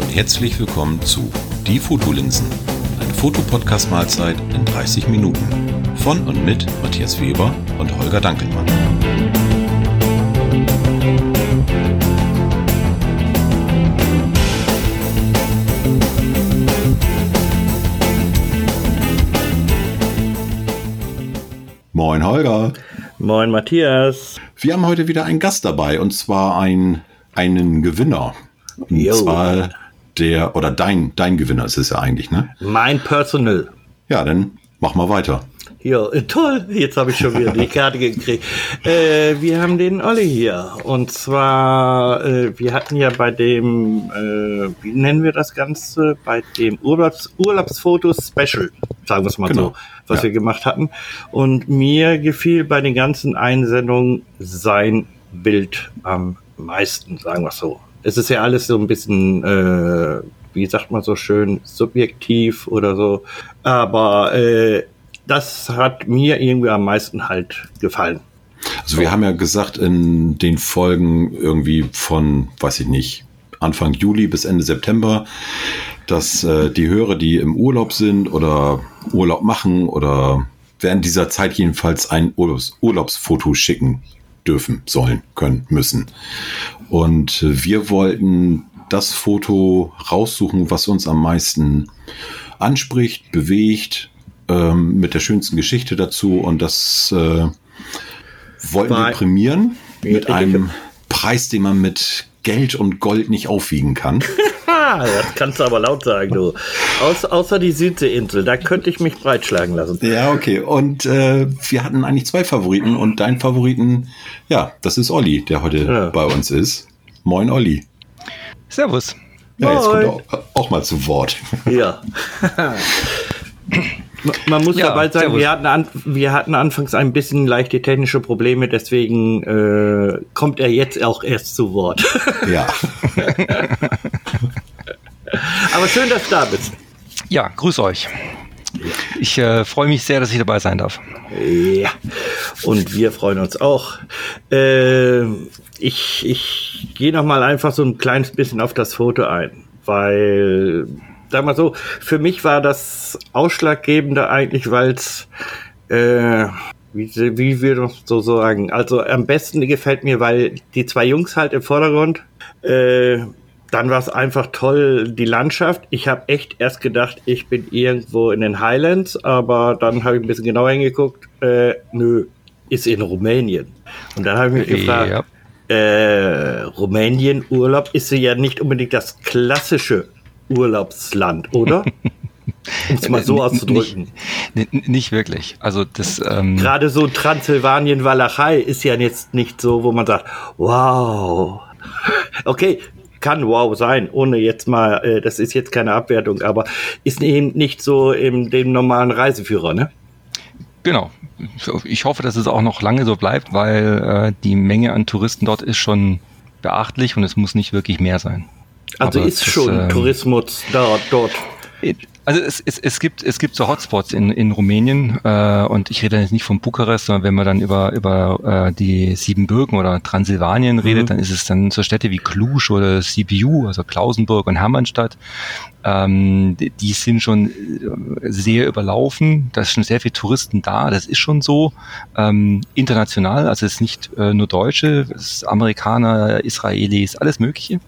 Herzlich willkommen zu Die Fotolinsen, eine Fotopodcast-Mahlzeit in 30 Minuten von und mit Matthias Weber und Holger Dankelmann. Moin Holger. Moin Matthias. Wir haben heute wieder einen Gast dabei und zwar einen Gewinner. Und zwar dein Gewinner ist es ja eigentlich, ne? Mein Personal. Ja, dann mach mal weiter. Ja, toll. Jetzt habe ich schon wieder die Karte gekriegt. Wir haben den Olli hier. Und zwar, wir hatten ja bei dem, wie nennen wir das Ganze? Bei dem Urlaubsfotos-Special, sagen wir es mal so, was wir gemacht hatten. Und mir gefiel bei den ganzen Einsendungen sein Bild am meisten, sagen wir es so. Es ist ja alles so ein bisschen, wie sagt man so schön, subjektiv oder so. Aber das hat mir irgendwie am meisten halt gefallen. Also wir haben ja gesagt, in den Folgen irgendwie von, weiß ich nicht, Anfang Juli bis Ende September, dass die Hörer, die im Urlaub sind oder Urlaub machen oder während dieser Zeit jedenfalls ein Urlaubsfoto schicken dürfen, sollen, können, müssen. Und wir wollten das Foto raussuchen, was uns am meisten anspricht, bewegt, mit der schönsten Geschichte dazu. Und das wollten wir prämieren mit einem Preis, den man mit Geld und Gold nicht aufwiegen kann. Das kannst du aber laut sagen, du. Außer die Südseeinsel, da könnte ich mich breitschlagen lassen. Ja, okay. Und wir hatten eigentlich zwei Favoriten und dein Favoriten, ja, das ist Olli, der heute bei uns ist. Moin, Olli. Servus. Ja, jetzt kommt er auch mal zu Wort. Ja. Man muss dabei sagen, wir hatten anfangs ein bisschen leichte technische Probleme, deswegen kommt er jetzt auch erst zu Wort. Ja. Aber schön, dass du da bist. Ja, grüß euch. Ich freue mich sehr, dass ich dabei sein darf. Ja, und wir freuen uns auch. Ich gehe noch mal einfach so ein kleines bisschen auf das Foto ein, weil, sag mal so, für mich war das Ausschlaggebende eigentlich, weil es, wie wir das so sagen, also am besten gefällt mir, weil die zwei Jungs halt im Vordergrund, dann war es einfach toll, die Landschaft. Ich habe echt erst gedacht, ich bin irgendwo in den Highlands, aber dann habe ich ein bisschen genauer hingeguckt. Nö, ist in Rumänien. Und dann habe ich mich gefragt, Rumänien, Urlaub, ist ja nicht unbedingt das klassische Urlaubsland, oder? Um es mal so auszudrücken. Nicht wirklich. Also das gerade so Transsilvanien, Walachei ist ja jetzt nicht so, wo man sagt, wow. Okay, kann wow sein, ohne jetzt mal, das ist jetzt keine Abwertung, aber ist eben nicht so in dem normalen Reiseführer, ne? Genau. Ich hoffe, dass es auch noch lange so bleibt, weil die Menge an Touristen dort ist schon beachtlich und es muss nicht wirklich mehr sein. Also aber ist schon Tourismus dort. Also es gibt so Hotspots in Rumänien und ich rede jetzt nicht von Bukarest, sondern wenn man dann über die Siebenbürgen oder Transsilvanien redet, dann ist es dann so Städte wie Cluj oder Sibiu, also Klausenburg und Hermannstadt. Die sind schon sehr überlaufen, da ist schon sehr viel Touristen da, das ist schon so international, also es ist nicht nur Deutsche, es ist Amerikaner, Israelis, alles Mögliche.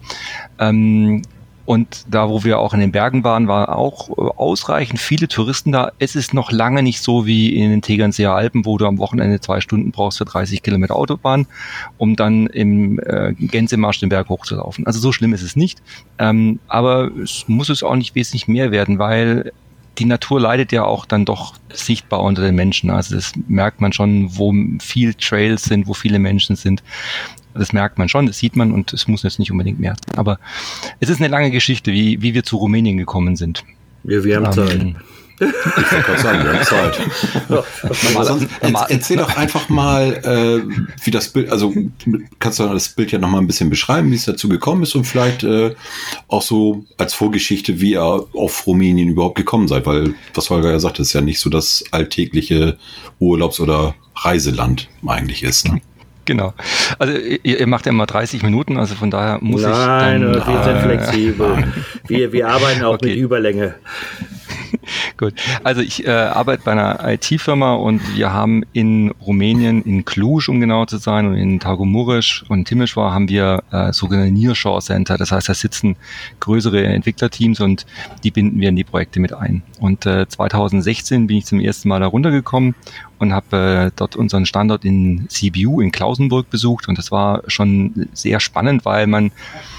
Und da, wo wir auch in den Bergen waren, waren auch ausreichend viele Touristen da. Es ist noch lange nicht so wie in den Tegernseer Alpen, wo du am Wochenende 2 Stunden brauchst für 30 Kilometer Autobahn, um dann im Gänsemarsch den Berg hochzulaufen. Also so schlimm ist es nicht. Aber es muss es auch nicht wesentlich mehr werden, weil die Natur leidet ja auch dann doch sichtbar unter den Menschen. Also das merkt man schon, wo viel Trails sind, wo viele Menschen sind. Das merkt man schon, das sieht man und es muss jetzt nicht unbedingt mehr sein. Aber es ist eine lange Geschichte, wie wir zu Rumänien gekommen sind. Ja, wir haben Zeit. Ich wollte gerade sagen, wir haben Zeit. Erzähl doch einfach mal, wie das Bild, also kannst du das Bild ja nochmal ein bisschen beschreiben, wie es dazu gekommen ist und vielleicht auch so als Vorgeschichte, wie ihr auf Rumänien überhaupt gekommen seid, weil, was Holger ja sagt, ist ja nicht so das alltägliche Urlaubs- oder Reiseland eigentlich ist. Ne? Genau. Also ihr macht ja immer 30 Minuten, also von daher muss Nein, ich... wir sind flexibel. Wir arbeiten auch mit Überlänge. Gut, also ich arbeite bei einer IT-Firma und wir haben in Rumänien, in Cluj, um genau zu sein, und in Târgu Mureș und Timișoara haben wir sogenannte Nearshore Center. Das heißt, da sitzen größere Entwicklerteams und die binden wir in die Projekte mit ein. Und 2016 bin ich zum ersten Mal da runtergekommen und habe dort unseren Standort in Sibiu in Klausenburg besucht und das war schon sehr spannend, weil man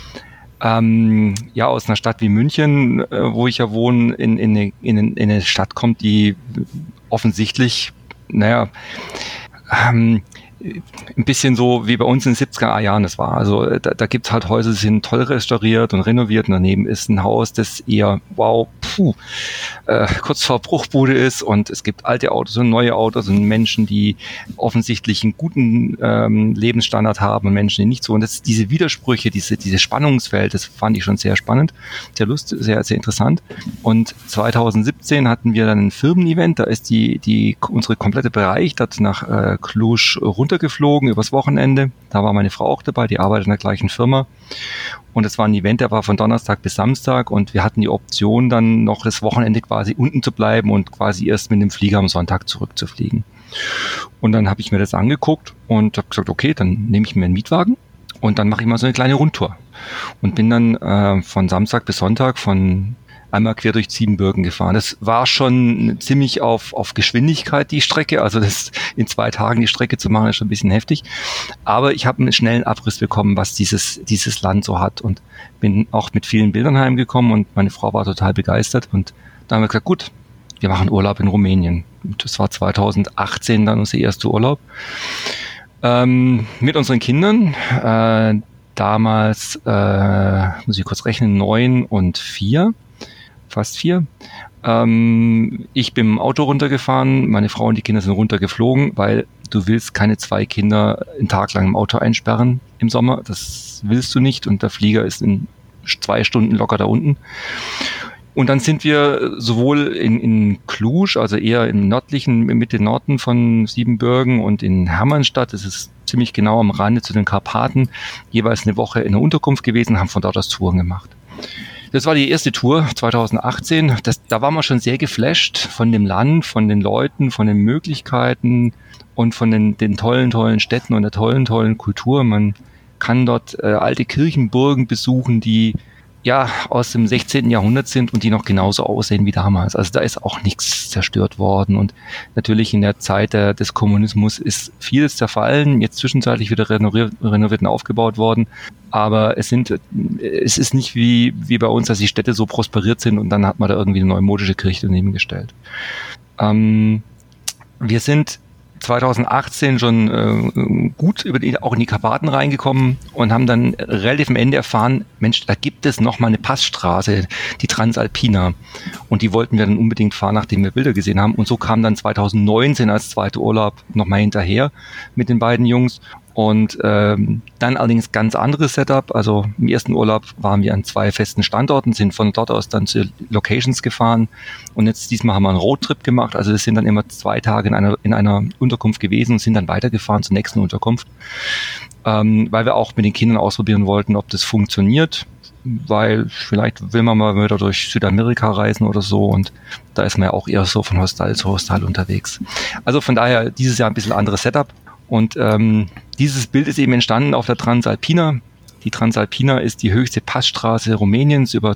aus einer Stadt wie München, wo ich ja wohne, in eine Stadt kommt, die offensichtlich, ein bisschen so wie bei uns in den 70er Jahren das war. Also da gibt's halt Häuser, die sind toll restauriert und renoviert und daneben ist ein Haus, das eher, kurz vor Bruchbude ist und es gibt alte Autos und neue Autos und Menschen, die offensichtlich einen guten Lebensstandard haben und Menschen, die nicht so. Und das, diese Widersprüche, diese Spannungsfeld, das fand ich schon sehr spannend, sehr lustig, sehr, sehr interessant. Und 2017 hatten wir dann ein Firmen-Event, da ist unsere komplette Bereich dort nach Cluj runtergeflogen übers Wochenende. Da war meine Frau auch dabei, die arbeitet in der gleichen Firma. Und es war ein Event, der war von Donnerstag bis Samstag und wir hatten die Option, dann noch das Wochenende quasi unten zu bleiben und quasi erst mit dem Flieger am Sonntag zurückzufliegen. Und dann habe ich mir das angeguckt und habe gesagt, okay, dann nehme ich mir einen Mietwagen und dann mache ich mal so eine kleine Rundtour. Und bin dann von Samstag bis Sonntag von einmal quer durch Siebenbürgen gefahren. Das war schon ziemlich auf Geschwindigkeit, die Strecke. Also das in 2 Tagen die Strecke zu machen, ist schon ein bisschen heftig. Aber ich habe einen schnellen Abriss bekommen, was dieses Land so hat. Und bin auch mit vielen Bildern heimgekommen und meine Frau war total begeistert. Und dann haben wir gesagt, gut, wir machen Urlaub in Rumänien. Und das war 2018 dann unser erster Urlaub. Mit unseren Kindern. Damals, muss ich kurz rechnen, 9 und 4. Fast 4. Ich bin im Auto runtergefahren, meine Frau und die Kinder sind runtergeflogen, weil du willst keine 2 Kinder einen Tag lang im Auto einsperren im Sommer. Das willst du nicht und der Flieger ist in 2 Stunden locker da unten. Und dann sind wir sowohl in Cluj, also eher im nördlichen, Mitte Norden von Siebenbürgen und in Hermannstadt, das ist ziemlich genau am Rande zu den Karpaten, jeweils eine Woche in der Unterkunft gewesen, haben von dort aus Touren gemacht. Das war die erste Tour 2018. Da war man schon sehr geflasht von dem Land, von den Leuten, von den Möglichkeiten und von den tollen Städten und der tollen Kultur. Man kann dort alte Kirchenburgen besuchen, die ja aus dem 16. Jahrhundert sind und die noch genauso aussehen wie damals. Also da ist auch nichts zerstört worden und natürlich in der Zeit des Kommunismus ist vieles zerfallen, jetzt zwischenzeitlich wieder renoviert und aufgebaut worden, aber es ist nicht wie bei uns, dass die Städte so prosperiert sind und dann hat man da irgendwie eine neumodische Kirche daneben gestellt. Wir sind 2018 schon gut auch in die Karpaten reingekommen und haben dann relativ am Ende erfahren, Mensch, da gibt es noch mal eine Passstraße, die Transalpina. Und die wollten wir dann unbedingt fahren, nachdem wir Bilder gesehen haben. Und so kam dann 2019 als zweiter Urlaub noch mal hinterher mit den beiden Jungs. Und dann allerdings ganz anderes Setup. Also im ersten Urlaub waren wir an 2 festen Standorten, sind von dort aus dann zu Locations gefahren. Und jetzt diesmal haben wir einen Roadtrip gemacht. Also wir sind dann immer 2 Tage in einer Unterkunft gewesen und sind dann weitergefahren zur nächsten Unterkunft. Weil wir auch mit den Kindern ausprobieren wollten, ob das funktioniert. Weil vielleicht will man mal wieder durch Südamerika reisen oder so. Und da ist man ja auch eher so von Hostel zu Hostel unterwegs. Also von daher dieses Jahr ein bisschen anderes Setup. Und dieses Bild ist eben entstanden auf der Transalpina. Die Transalpina ist die höchste Passstraße Rumäniens über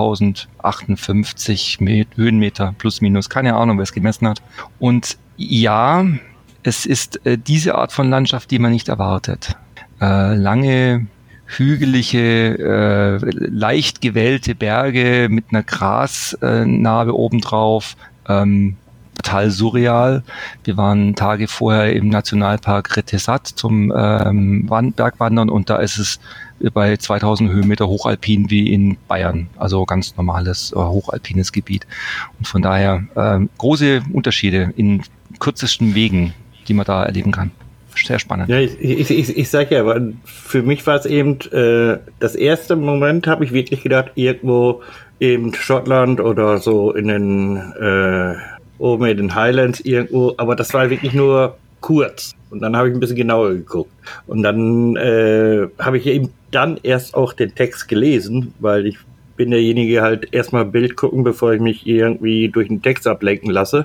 2058 Höhenmeter plus minus. Keine Ahnung, wer es gemessen hat. Und ja, es ist diese Art von Landschaft, die man nicht erwartet. Lange, hügelige, leicht gewellte Berge mit einer Grasnarbe obendrauf. Total surreal. Wir waren Tage vorher im Nationalpark Retezat zum Bergwandern und da ist es bei 2000 Höhenmeter hochalpin wie in Bayern. Also ganz normales hochalpines Gebiet. Und von daher große Unterschiede in kürzesten Wegen, die man da erleben kann. Sehr spannend. Ja, ich sag ja, aber für mich war es eben das erste Moment, habe ich wirklich gedacht, irgendwo in Schottland oder so in den oben in den Highlands irgendwo, aber das war wirklich nur kurz. Und dann habe ich ein bisschen genauer geguckt. Und dann habe ich eben dann erst auch den Text gelesen, weil ich bin derjenige halt erstmal Bild gucken, bevor ich mich irgendwie durch den Text ablenken lasse.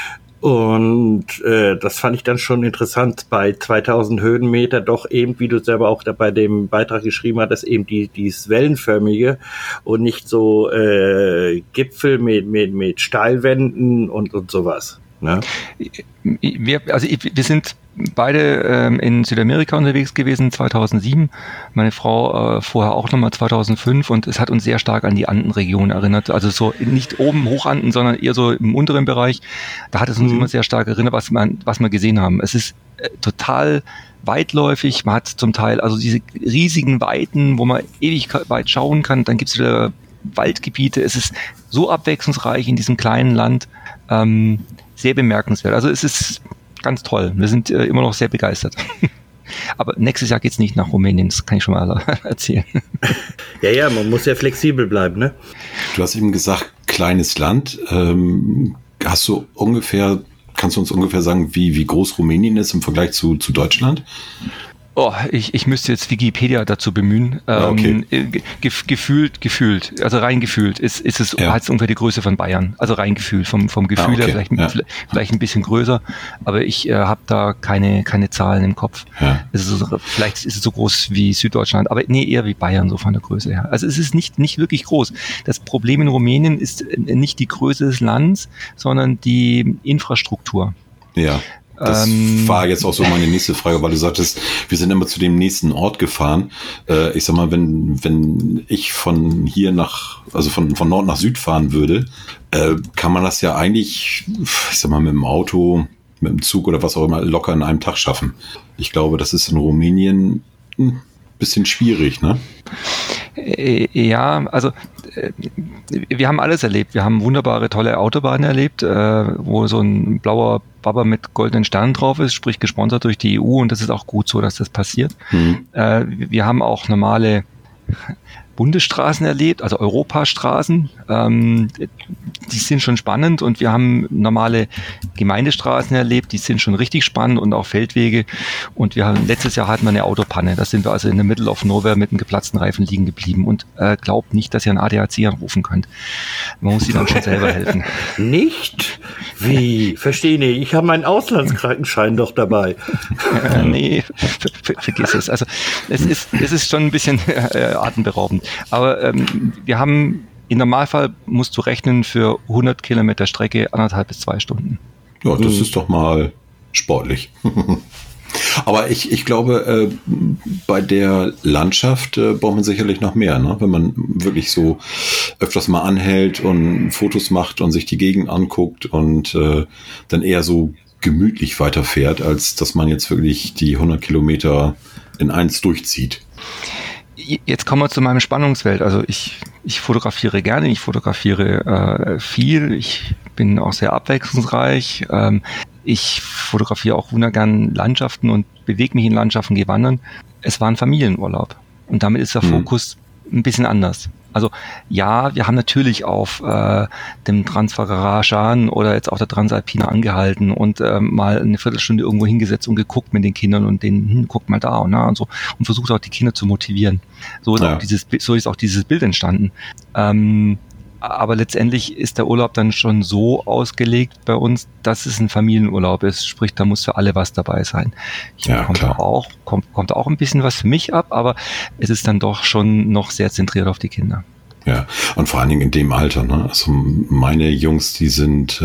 Und das fand ich dann schon interessant, bei 2000 Höhenmeter doch eben, wie du selber auch da bei dem Beitrag geschrieben hattest, eben dieses Wellenförmige und nicht so Gipfel mit Steilwänden und sowas. Ne? Wir sind beide in Südamerika unterwegs gewesen, 2007. Meine Frau vorher auch nochmal 2005 und es hat uns sehr stark an die Andenregion erinnert. Also so nicht oben Hochanden, sondern eher so im unteren Bereich. Da hat es uns immer sehr stark erinnert, was wir gesehen haben. Es ist total weitläufig. Man hat zum Teil also diese riesigen Weiten, wo man ewig weit schauen kann. Dann gibt es wieder Waldgebiete. Es ist so abwechslungsreich in diesem kleinen Land. Sehr bemerkenswert. Also es ist ganz toll. Wir sind immer noch sehr begeistert. Aber nächstes Jahr geht's nicht nach Rumänien, das kann ich schon mal erzählen. Ja, man muss ja flexibel bleiben, ne? Du hast eben gesagt, kleines Land. Kannst du uns ungefähr sagen, wie groß Rumänien ist im Vergleich zu Deutschland? Oh, ich müsste jetzt Wikipedia dazu bemühen. Okay. Gefühlt, also rein gefühlt, hat es ungefähr die Größe von Bayern. Also rein gefühlt, vom Gefühl her vielleicht ein bisschen größer, aber ich habe da keine Zahlen im Kopf. Ja. Vielleicht ist es so groß wie Süddeutschland, aber nee, eher wie Bayern, so von der Größe her. Also es ist nicht wirklich groß. Das Problem in Rumänien ist nicht die Größe des Landes, sondern die Infrastruktur. Ja. Das war jetzt auch so meine nächste Frage, weil du sagtest, wir sind immer zu dem nächsten Ort gefahren. Ich sag mal, wenn ich von hier von Nord nach Süd fahren würde, kann man das ja eigentlich, ich sag mal, mit dem Auto, mit dem Zug oder was auch immer, locker in einem Tag schaffen. Ich glaube, das ist in Rumänien ein bisschen schwierig, ne? Ja, also wir haben alles erlebt. Wir haben wunderbare, tolle Autobahnen erlebt, wo so ein blauer Baba mit goldenen Sternen drauf ist, sprich gesponsert durch die EU, und das ist auch gut so, dass das passiert. Wir haben auch normale Bundesstraßen erlebt, also Europastraßen, die sind schon spannend, und wir haben normale Gemeindestraßen erlebt, die sind schon richtig spannend, und auch Feldwege, und letztes Jahr hatten wir eine Autopanne, da sind wir also in the middle of nowhere mit einem geplatzten Reifen liegen geblieben, und glaubt nicht, dass ihr einen ADAC anrufen könnt. Man muss ihnen dann schon selber helfen. Nicht? Wie? Verstehe nicht. Ich habe meinen Auslandskrankenschein doch dabei. Nee, vergiss es. Also es ist schon ein bisschen atemberaubend. Aber wir haben, im Normalfall musst du rechnen für 100 Kilometer Strecke 1,5 bis 2 Stunden. Ja, das ist doch mal sportlich. Aber ich glaube, bei der Landschaft braucht man sicherlich noch mehr, ne? Wenn man wirklich so öfters mal anhält und Fotos macht und sich die Gegend anguckt und dann eher so gemütlich weiterfährt, als dass man jetzt wirklich die 100 Kilometer in eins durchzieht. Jetzt kommen wir zu meinem Spannungsfeld. Also ich fotografiere gerne, ich fotografiere viel, ich bin auch sehr abwechslungsreich. Ich fotografiere auch wundergern Landschaften und bewege mich in Landschaften, gehe wandern. Es war ein Familienurlaub, und damit ist der Fokus ein bisschen anders. Also ja, wir haben natürlich auf dem Transfagaraschan oder jetzt auch der Transalpina angehalten und mal eine Viertelstunde irgendwo hingesetzt und geguckt mit den Kindern und denen, guckt mal da und so, und versucht auch die Kinder zu motivieren. So ist auch dieses Bild entstanden. Aber letztendlich ist der Urlaub dann schon so ausgelegt bei uns, dass es ein Familienurlaub ist. Sprich, da muss für alle was dabei sein. Hier kommt auch ein bisschen was für mich ab, aber es ist dann doch schon noch sehr zentriert auf die Kinder. Ja, und vor allen Dingen in dem Alter, ne? Also meine Jungs, die sind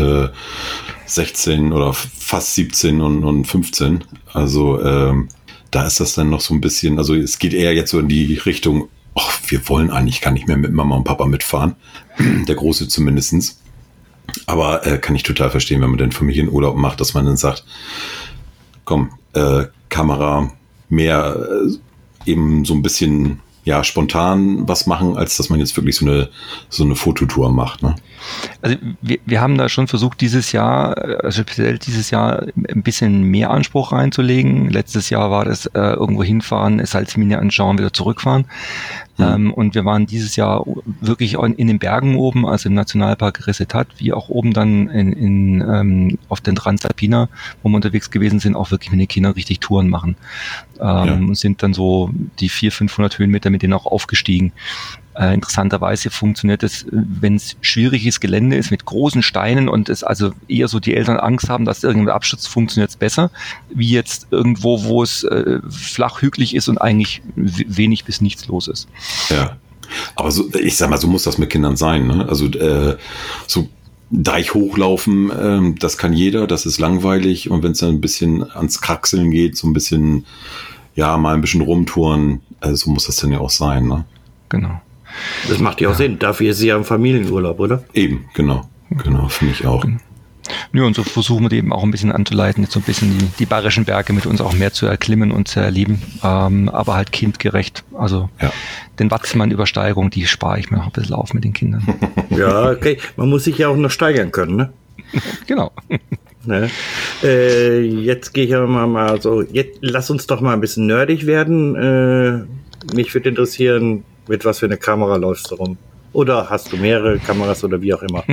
16 oder fast 17 und 15. Also da ist das dann noch so ein bisschen, also es geht eher jetzt so in die Richtung, wir wollen eigentlich gar nicht mehr mit Mama und Papa mitfahren. Der Große zumindestens. Aber kann ich total verstehen, wenn man den Familienurlaub macht, dass man dann sagt, komm, Kamera, mehr eben so ein bisschen ja, spontan was machen, als dass man jetzt wirklich so eine Fototour macht, ne? Also wir haben da schon versucht, dieses Jahr, also speziell dieses Jahr, ein bisschen mehr Anspruch reinzulegen. Letztes Jahr war das irgendwo hinfahren, es Salzmine anschauen, wieder zurückfahren. Und wir waren dieses Jahr wirklich in den Bergen oben, also im Nationalpark Resetat, wie auch oben dann auf den Transalpina, wo wir unterwegs gewesen sind, auch wirklich mit den Kindern richtig Touren machen. Und sind dann so die 400-500 Höhenmeter mit denen auch aufgestiegen. Interessanterweise funktioniert es, wenn es schwieriges Gelände ist mit großen Steinen und es also eher so die Eltern Angst haben, dass irgendein Absturz, funktioniert es besser, wie jetzt irgendwo, wo es flach hügelig ist und eigentlich wenig bis nichts los ist. Ja, aber so, ich sag mal, so muss das mit Kindern sein, ne? Also so Deich hochlaufen, das kann jeder, das ist langweilig, und wenn es dann ein bisschen ans Kraxeln geht, so ein bisschen, ja, mal ein bisschen rumtouren, so muss das dann ja auch sein, ne? Genau. Das macht ja auch Sinn. Dafür ist sie ja im Familienurlaub, oder? Eben, genau, finde ich auch. Ja, und so versuchen wir die eben auch ein bisschen anzuleiten, jetzt so ein bisschen die Bayerischen Berge mit uns auch mehr zu erklimmen und zu erleben, aber halt kindgerecht. Also den Watzmann-Übersteigung, die spare ich mir noch ein bisschen auf mit den Kindern. Ja, okay. Man muss sich ja auch noch steigern können, ne? Genau. Ne? Jetzt gehe ich aber mal so, jetzt lass uns doch mal ein bisschen nerdig werden. Mich würde interessieren, mit was für eine Kamera läufst du rum? Oder hast du mehrere Kameras oder wie auch immer?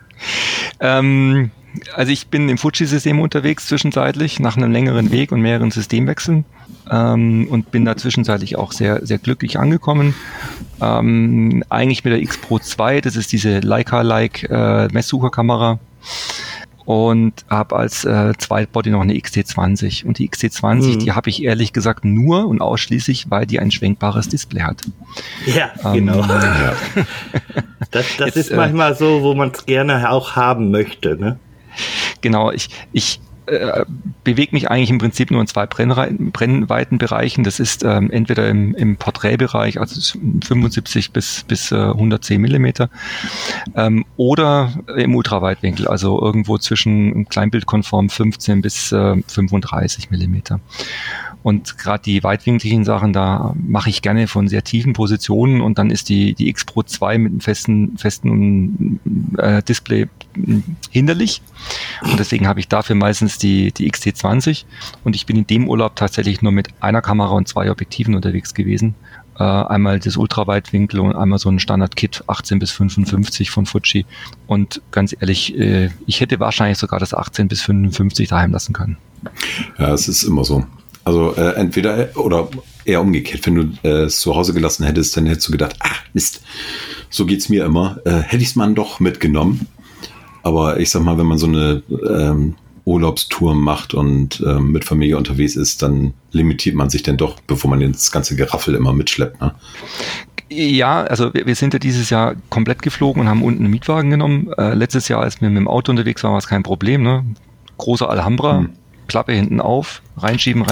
Also ich bin im Fuji-System unterwegs zwischenzeitlich, nach einem längeren Weg und mehreren Systemwechseln, und bin da zwischenzeitlich auch sehr, sehr glücklich angekommen. Eigentlich mit der X Pro 2, das ist diese Leica-like Messsucherkamera. Und habe als Zweitbody noch eine XT20. Und die XT20, die habe ich ehrlich gesagt nur und ausschließlich, weil die ein schwenkbares Display hat. Ja, genau. Das jetzt, ist manchmal so, wo man es gerne auch haben möchte, ne? Genau, ich bewege mich eigentlich im Prinzip nur in zwei Brennweitenbereichen. Das ist entweder im Porträtbereich, also 75 bis 110 Millimeter, oder im Ultraweitwinkel, also irgendwo zwischen kleinbildkonform 15 bis 35 Millimeter. Und gerade die weitwinkligen Sachen, da mache ich gerne von sehr tiefen Positionen, und dann ist die X Pro 2 mit einem festen Display hinderlich. Und deswegen habe ich dafür meistens die XT20, und ich bin in dem Urlaub tatsächlich nur mit einer Kamera und 2 Objektiven unterwegs gewesen. Einmal das Ultraweitwinkel und einmal so ein Standard-Kit 18 bis 55 von Fuji. Und ganz ehrlich, ich hätte wahrscheinlich sogar das 18 bis 55 daheim lassen können. Ja, es ist immer so. Also entweder oder eher umgekehrt. Wenn du es zu Hause gelassen hättest, dann hättest du gedacht, Mist, so geht's mir immer. Hätte ich es mal doch mitgenommen. Aber ich sag mal, wenn man so eine Urlaubstour macht und mit Familie unterwegs ist, dann limitiert man sich dann doch, bevor man das ganze Geraffel immer mitschleppt, ne? Ja, also wir sind ja dieses Jahr komplett geflogen und haben unten einen Mietwagen genommen. Letztes Jahr, als wir mit dem Auto unterwegs waren, war es kein Problem, ne? Großer Alhambra. Klappe hinten auf, reinschieben.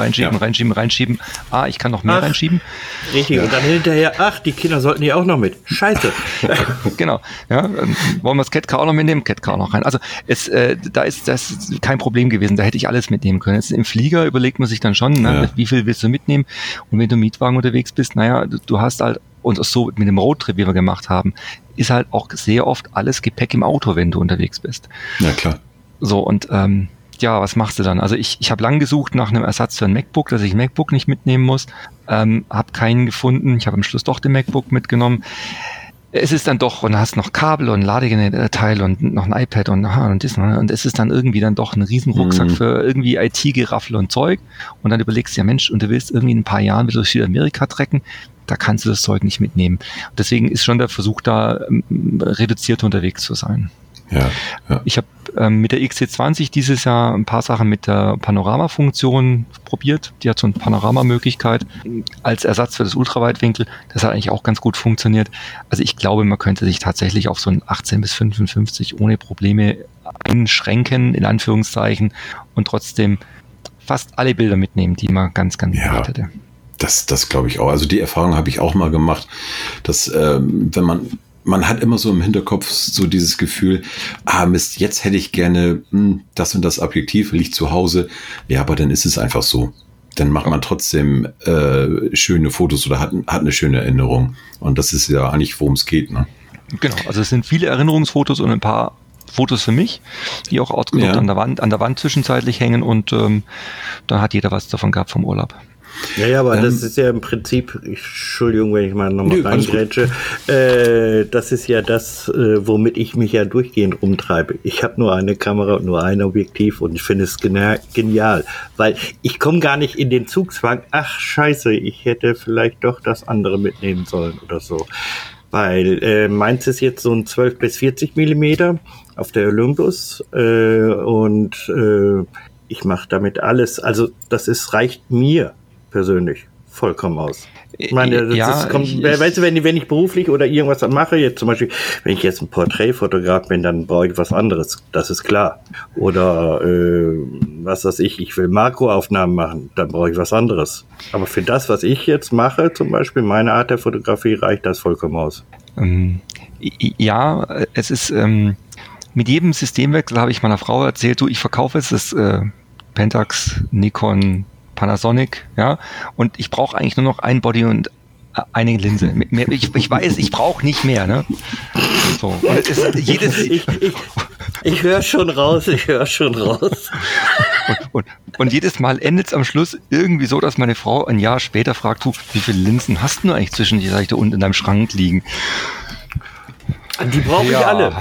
Ich kann noch mehr reinschieben. Richtig, und dann hinterher, die Kinder sollten hier auch noch mit. Scheiße. Genau, ja, wollen wir das Catcar auch noch mitnehmen? Catcar noch rein. Also da ist das kein Problem gewesen, da hätte ich alles mitnehmen können. Jetzt im Flieger überlegt man sich dann schon, wie viel willst du mitnehmen? Und wenn du im Mietwagen unterwegs bist, du hast halt, und so mit dem Roadtrip, wie wir gemacht haben, ist halt auch sehr oft alles Gepäck im Auto, wenn du unterwegs bist. Ja, klar. So, und was machst du dann? Also ich habe lang gesucht nach einem Ersatz für ein MacBook, dass ich ein MacBook nicht mitnehmen muss. Habe keinen gefunden. Ich habe am Schluss doch den MacBook mitgenommen. Es ist dann doch, und du hast noch Kabel und Ladeteil und noch ein iPad und das. Und es ist dann irgendwie dann doch ein riesen Rucksack für irgendwie IT-Geraffel und Zeug. Und dann überlegst du, ja Mensch, und du willst irgendwie in ein paar Jahren wieder durch Südamerika trecken, da kannst du das Zeug nicht mitnehmen. Und deswegen ist schon der Versuch da, reduziert unterwegs zu sein. Ja. Ich habe mit der XT20 dieses Jahr ein paar Sachen mit der Panorama-Funktion probiert. Die hat so eine Panoramamöglichkeit als Ersatz für das Ultraweitwinkel. Das hat eigentlich auch ganz gut funktioniert. Also ich glaube, man könnte sich tatsächlich auf so ein 18 bis 55 ohne Probleme einschränken, in Anführungszeichen, und trotzdem fast alle Bilder mitnehmen, die man ganz bereit hätte. Das glaube ich auch. Also die Erfahrung habe ich auch mal gemacht, dass wenn man hat immer so im Hinterkopf so dieses Gefühl, Mist, jetzt hätte ich gerne das und das Objektiv, liegt zu Hause. Ja, aber dann ist es einfach so. dann macht man trotzdem schöne Fotos oder hat eine schöne Erinnerung. Und das ist ja eigentlich, worum es geht, ne? Genau, also es sind viele Erinnerungsfotos und ein paar Fotos für mich, die auch ausgedruckt an der Wand zwischenzeitlich hängen und dann hat jeder was davon gehabt vom Urlaub. Ja, aber das ist ja im Prinzip, Entschuldigung, wenn ich mal nochmal reingrätsche, das ist ja das, womit ich mich ja durchgehend rumtreibe. Ich habe nur eine Kamera und nur ein Objektiv und ich finde es genial, weil ich komme gar nicht in den Zugzwang, ach scheiße, ich hätte vielleicht doch das andere mitnehmen sollen oder so. Weil meins ist jetzt so ein 12 bis 40 Millimeter auf der Olympus und ich mache damit alles, also reicht mir persönlich vollkommen aus. Ich meine, weißt du, wenn ich beruflich oder irgendwas mache, jetzt zum Beispiel, wenn ich jetzt ein Porträtfotograf bin, dann brauche ich was anderes, das ist klar. Oder was weiß ich will Makroaufnahmen machen, dann brauche ich was anderes. Aber für das, was ich jetzt mache, zum Beispiel meine Art der Fotografie, reicht das vollkommen aus. Ja, es ist mit jedem Systemwechsel habe ich meiner Frau erzählt, ich verkaufe jetzt das Pentax, Nikon, Panasonic, ja, und ich brauche eigentlich nur noch ein Body und eine Linse. Ich weiß, ich brauche nicht mehr, ne? So. Und ich höre schon raus. Und jedes Mal endet es am Schluss irgendwie so, dass meine Frau ein Jahr später fragt, wie viele Linsen hast du eigentlich zwischen die Seite unten in deinem Schrank liegen? Die brauche ich alle.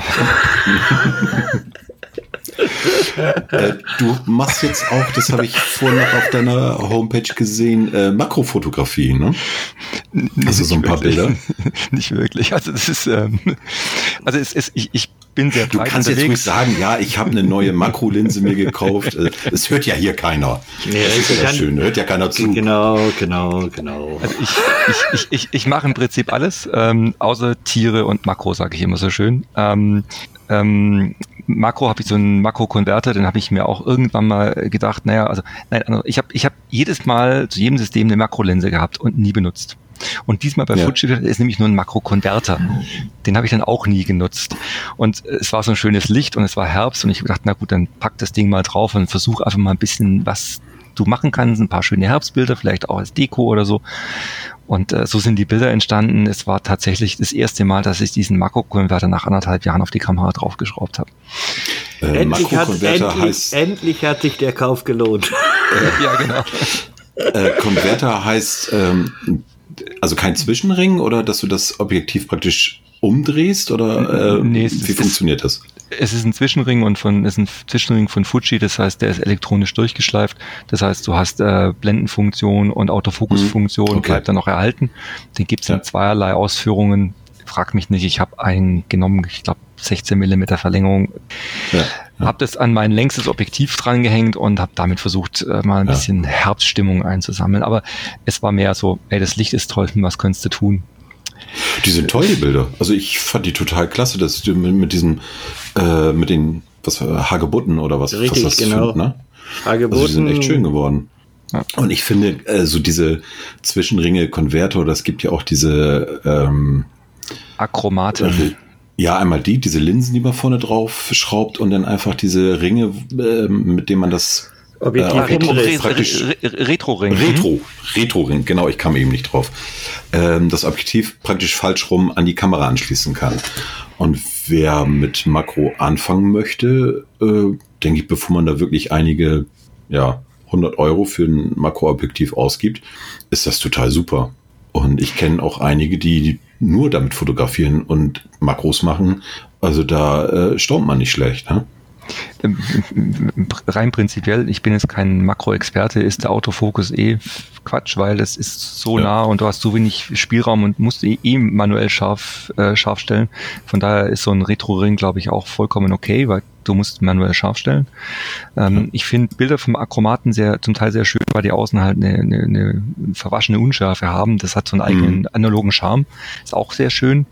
Du machst jetzt auch, das habe ich vorhin noch auf deiner Homepage gesehen, Makrofotografie, ne? Also so ein paar Bilder. Nicht wirklich. Also das ist, ich bin sehr breit. Du kannst jetzt ruhig sagen, ja, ich habe eine neue Makrolinse mir gekauft. Es hört ja hier keiner. Nee, das ist ja schön, hört ja keiner zu. Genau. Also ich mache im Prinzip alles, außer Tiere und Makro, sage ich immer so schön. Makro habe ich so einen Makro-Konverter, den habe ich mir auch irgendwann mal gedacht, ich habe jedes Mal zu jedem System eine Makrolinse gehabt und nie benutzt. Und diesmal bei Fuji ist nämlich nur ein Makro-Konverter. Den habe ich dann auch nie genutzt. Und es war so ein schönes Licht und es war Herbst und ich habe gedacht, na gut, dann pack das Ding mal drauf und versuch einfach mal ein bisschen, was du machen kannst, ein paar schöne Herbstbilder, vielleicht auch als Deko oder so. Und so sind die Bilder entstanden. Es war tatsächlich das erste Mal, dass ich diesen Makrokonverter nach 1,5 Jahren auf die Kamera draufgeschraubt habe. Endlich hat sich der Kauf gelohnt. Ja, genau. Konverter heißt also kein Zwischenring oder dass du das Objektiv praktisch umdrehst oder wie funktioniert das? Es ist ein Zwischenring von Fuji, das heißt, der ist elektronisch durchgeschleift. Das heißt, du hast Blendenfunktion und Autofokusfunktion, bleibt dann noch erhalten. Den gibt's in zweierlei Ausführungen. Frag mich nicht, ich habe einen genommen, ich glaube 16 mm Verlängerung. Habe das an mein längstes Objektiv dran gehängt und habe damit versucht, mal ein bisschen Herbststimmung einzusammeln. Aber es war mehr so, das Licht ist toll, was könntest du tun? Die sind toll, die Bilder. Also ich fand die total klasse, dass du mit diesem, mit den Hagebutten oder was. Richtig, was das genau. Find, ne? Hagebutten. Also die sind echt schön geworden. Ja. Und ich finde, so diese Zwischenringe, Konverter, das gibt ja auch diese Achromaten. Ja, einmal diese Linsen, die man vorne drauf schraubt und dann einfach diese Ringe, mit denen man das Retro-Ring. Retro-Ring, genau, ich kam eben nicht drauf. Das Objektiv praktisch falsch rum an die Kamera anschließen kann. Und wer mit Makro anfangen möchte, denke ich, bevor man da wirklich einige 100 € für ein Makroobjektiv ausgibt, ist das total super. Und ich kenne auch einige, die nur damit fotografieren und Makros machen. Also da staunt man nicht schlecht, ne? Rein prinzipiell, ich bin jetzt kein Makro-Experte, ist der Autofokus Quatsch, weil es ist so nah und du hast so wenig Spielraum und musst manuell scharf stellen. Von daher ist so ein Retro-Ring, glaube ich, auch vollkommen okay, weil du musst manuell scharf stellen. Ich finde Bilder vom Achromaten zum Teil sehr schön, weil die außen halt eine verwaschene Unschärfe haben. Das hat so einen eigenen analogen Charme. Ist auch sehr schön.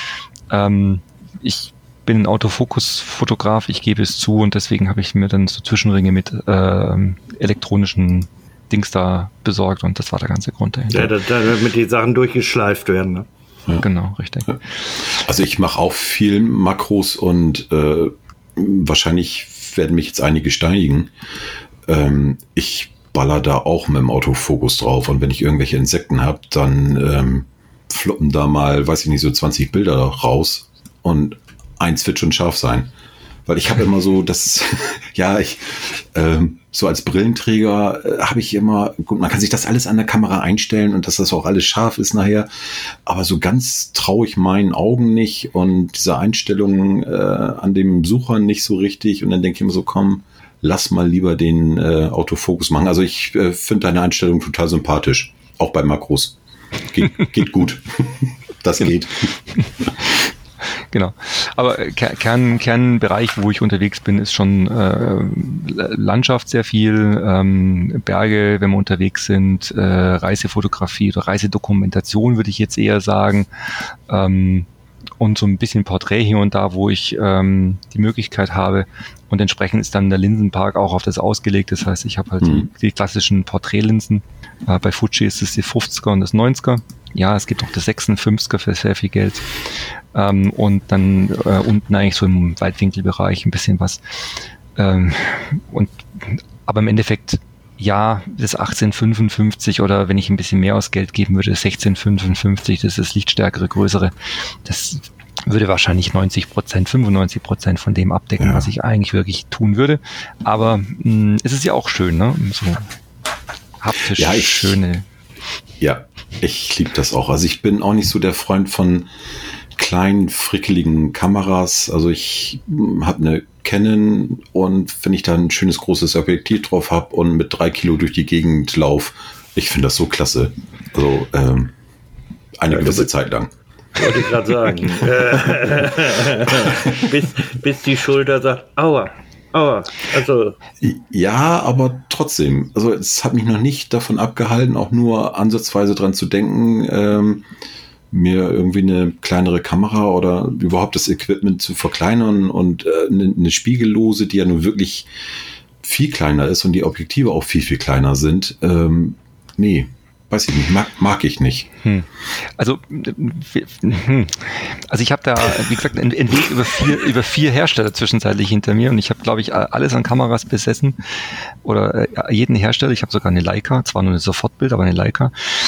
Ich bin ein Autofokus-Fotograf, ich gebe es zu und deswegen habe ich mir dann so Zwischenringe mit elektronischen Dings da besorgt und das war der ganze Grund dahinter. Ja, damit die Sachen durchgeschleift werden, ne? Ja. Genau, richtig. Also ich mache auch viel Makros und wahrscheinlich werden mich jetzt einige steinigen. Ich baller da auch mit dem Autofokus drauf. Und wenn ich irgendwelche Insekten habe, dann fluppen da mal, weiß ich nicht, so 20 Bilder raus und eins wird schon scharf sein. Weil ich habe immer so, das, ja, so als Brillenträger habe ich immer, gut, man kann sich das alles an der Kamera einstellen und dass das auch alles scharf ist nachher, aber so ganz traue ich meinen Augen nicht und diese Einstellungen an dem Sucher nicht so richtig und dann denke ich immer so, komm, lass mal lieber den Autofokus machen. Also ich finde deine Einstellung total sympathisch, auch bei Makros. Geht gut. Das geht. Genau. Aber Kernbereich, wo ich unterwegs bin, ist schon Landschaft sehr viel, Berge, wenn wir unterwegs sind, Reisefotografie oder Reisedokumentation, würde ich jetzt eher sagen. Und so ein bisschen Porträt hier und da, wo ich die Möglichkeit habe. Und entsprechend ist dann der Linsenpark auch auf das ausgelegt. Das heißt, ich habe halt die klassischen Porträtlinsen. Bei Fuji ist es die 50er und das 90er. Ja, es gibt auch das 56er für sehr viel Geld. Und dann unten eigentlich so im Weitwinkelbereich ein bisschen was. Aber im Endeffekt, ja, das 1855 oder wenn ich ein bisschen mehr aus Geld geben würde, das 1655, das ist das lichtstärkere, größere. Das würde wahrscheinlich 95% von dem abdecken, was ich eigentlich wirklich tun würde. Aber es ist ja auch schön, ne? So haptisch schöne. Ja, ich liebe das auch. Also ich bin auch nicht so der Freund von kleinen, frickeligen Kameras. Also ich habe eine Canon und wenn ich da ein schönes, großes Objektiv drauf habe und mit 3 Kilo durch die Gegend laufe, ich finde das so klasse. Also eine gewisse Zeit lang. Wollte ich gerade sagen. bis die Schulter sagt, aua. Also. Ja, aber trotzdem. Also es hat mich noch nicht davon abgehalten, auch nur ansatzweise dran zu denken, mir irgendwie eine kleinere Kamera oder überhaupt das Equipment zu verkleinern und eine Spiegellose, die ja nun wirklich viel kleiner ist und die Objektive auch viel, viel kleiner sind. Nee, weiß ich nicht, mag ich nicht. Also ich habe da, wie gesagt, einen Weg über vier Hersteller zwischenzeitlich hinter mir und ich habe, glaube ich, alles an Kameras besessen oder jeden Hersteller. Ich habe sogar eine Leica, zwar nur ein Sofortbild, aber eine Leica.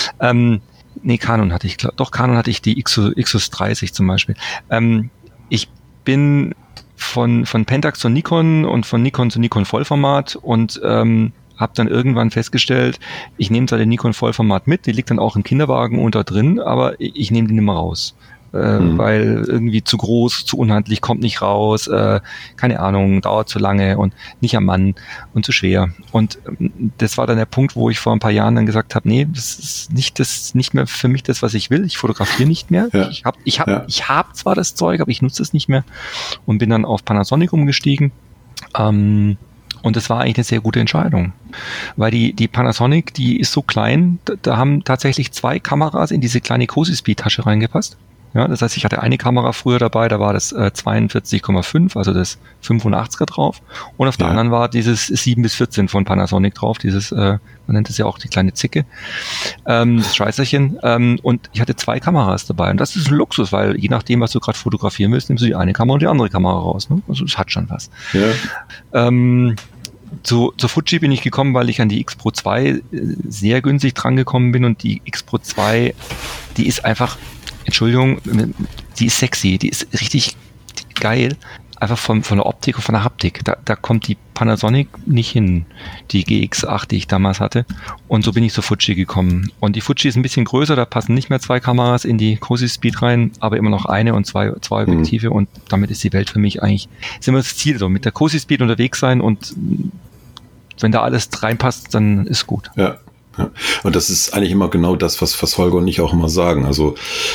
Canon hatte ich, Canon hatte ich die Xus 30 zum Beispiel. Ich bin von Pentax zu Nikon und von Nikon zu Nikon Vollformat und habe dann irgendwann festgestellt, ich nehme zwar den Nikon Vollformat mit, die liegt dann auch im Kinderwagen unter drin, aber ich nehme die nicht mehr raus. Weil irgendwie zu groß, zu unhandlich, kommt nicht raus, keine Ahnung, dauert zu lange und nicht am Mann und zu schwer. Und das war dann der Punkt, wo ich vor ein paar Jahren dann gesagt habe, nee, das ist nicht mehr für mich das, was ich will. Ich fotografiere nicht mehr. Ja. Ich hab zwar das Zeug, aber ich nutze es nicht mehr und bin dann auf Panasonic umgestiegen. Und das war eigentlich eine sehr gute Entscheidung, weil die Panasonic, die ist so klein, da haben tatsächlich 2 Kameras in diese kleine Cozy Speed Tasche reingepasst. Ja, das heißt, ich hatte eine Kamera früher dabei, da war das 42,5, also das 85er drauf. Und auf der anderen war dieses 7-14 von Panasonic drauf, dieses, man nennt es ja auch die kleine Zicke, das Scheißerchen. Und ich hatte 2 Kameras dabei. Und das ist ein Luxus, weil je nachdem, was du gerade fotografieren willst, nimmst du die eine Kamera und die andere Kamera raus. Ne? Also es hat schon was. Ja. Zu Fuji bin ich gekommen, weil ich an die X Pro 2 sehr günstig drangekommen bin und die X Pro 2, die ist einfach, Entschuldigung, die ist sexy, die ist richtig geil, einfach von der Optik und von der Haptik. Da kommt die Panasonic nicht hin, die GX8, die ich damals hatte. Und so bin ich zu Fuji gekommen. Und die Fuji ist ein bisschen größer, da passen nicht mehr 2 Kameras in die Cozy Speed rein, aber immer noch eine und zwei Objektive. Und damit ist die Welt für mich eigentlich, ist immer das Ziel, so mit der Cozy Speed unterwegs sein und wenn da alles reinpasst, dann ist gut. Ja. Ja. Und das ist eigentlich immer genau das, was Holger und ich auch immer sagen. Also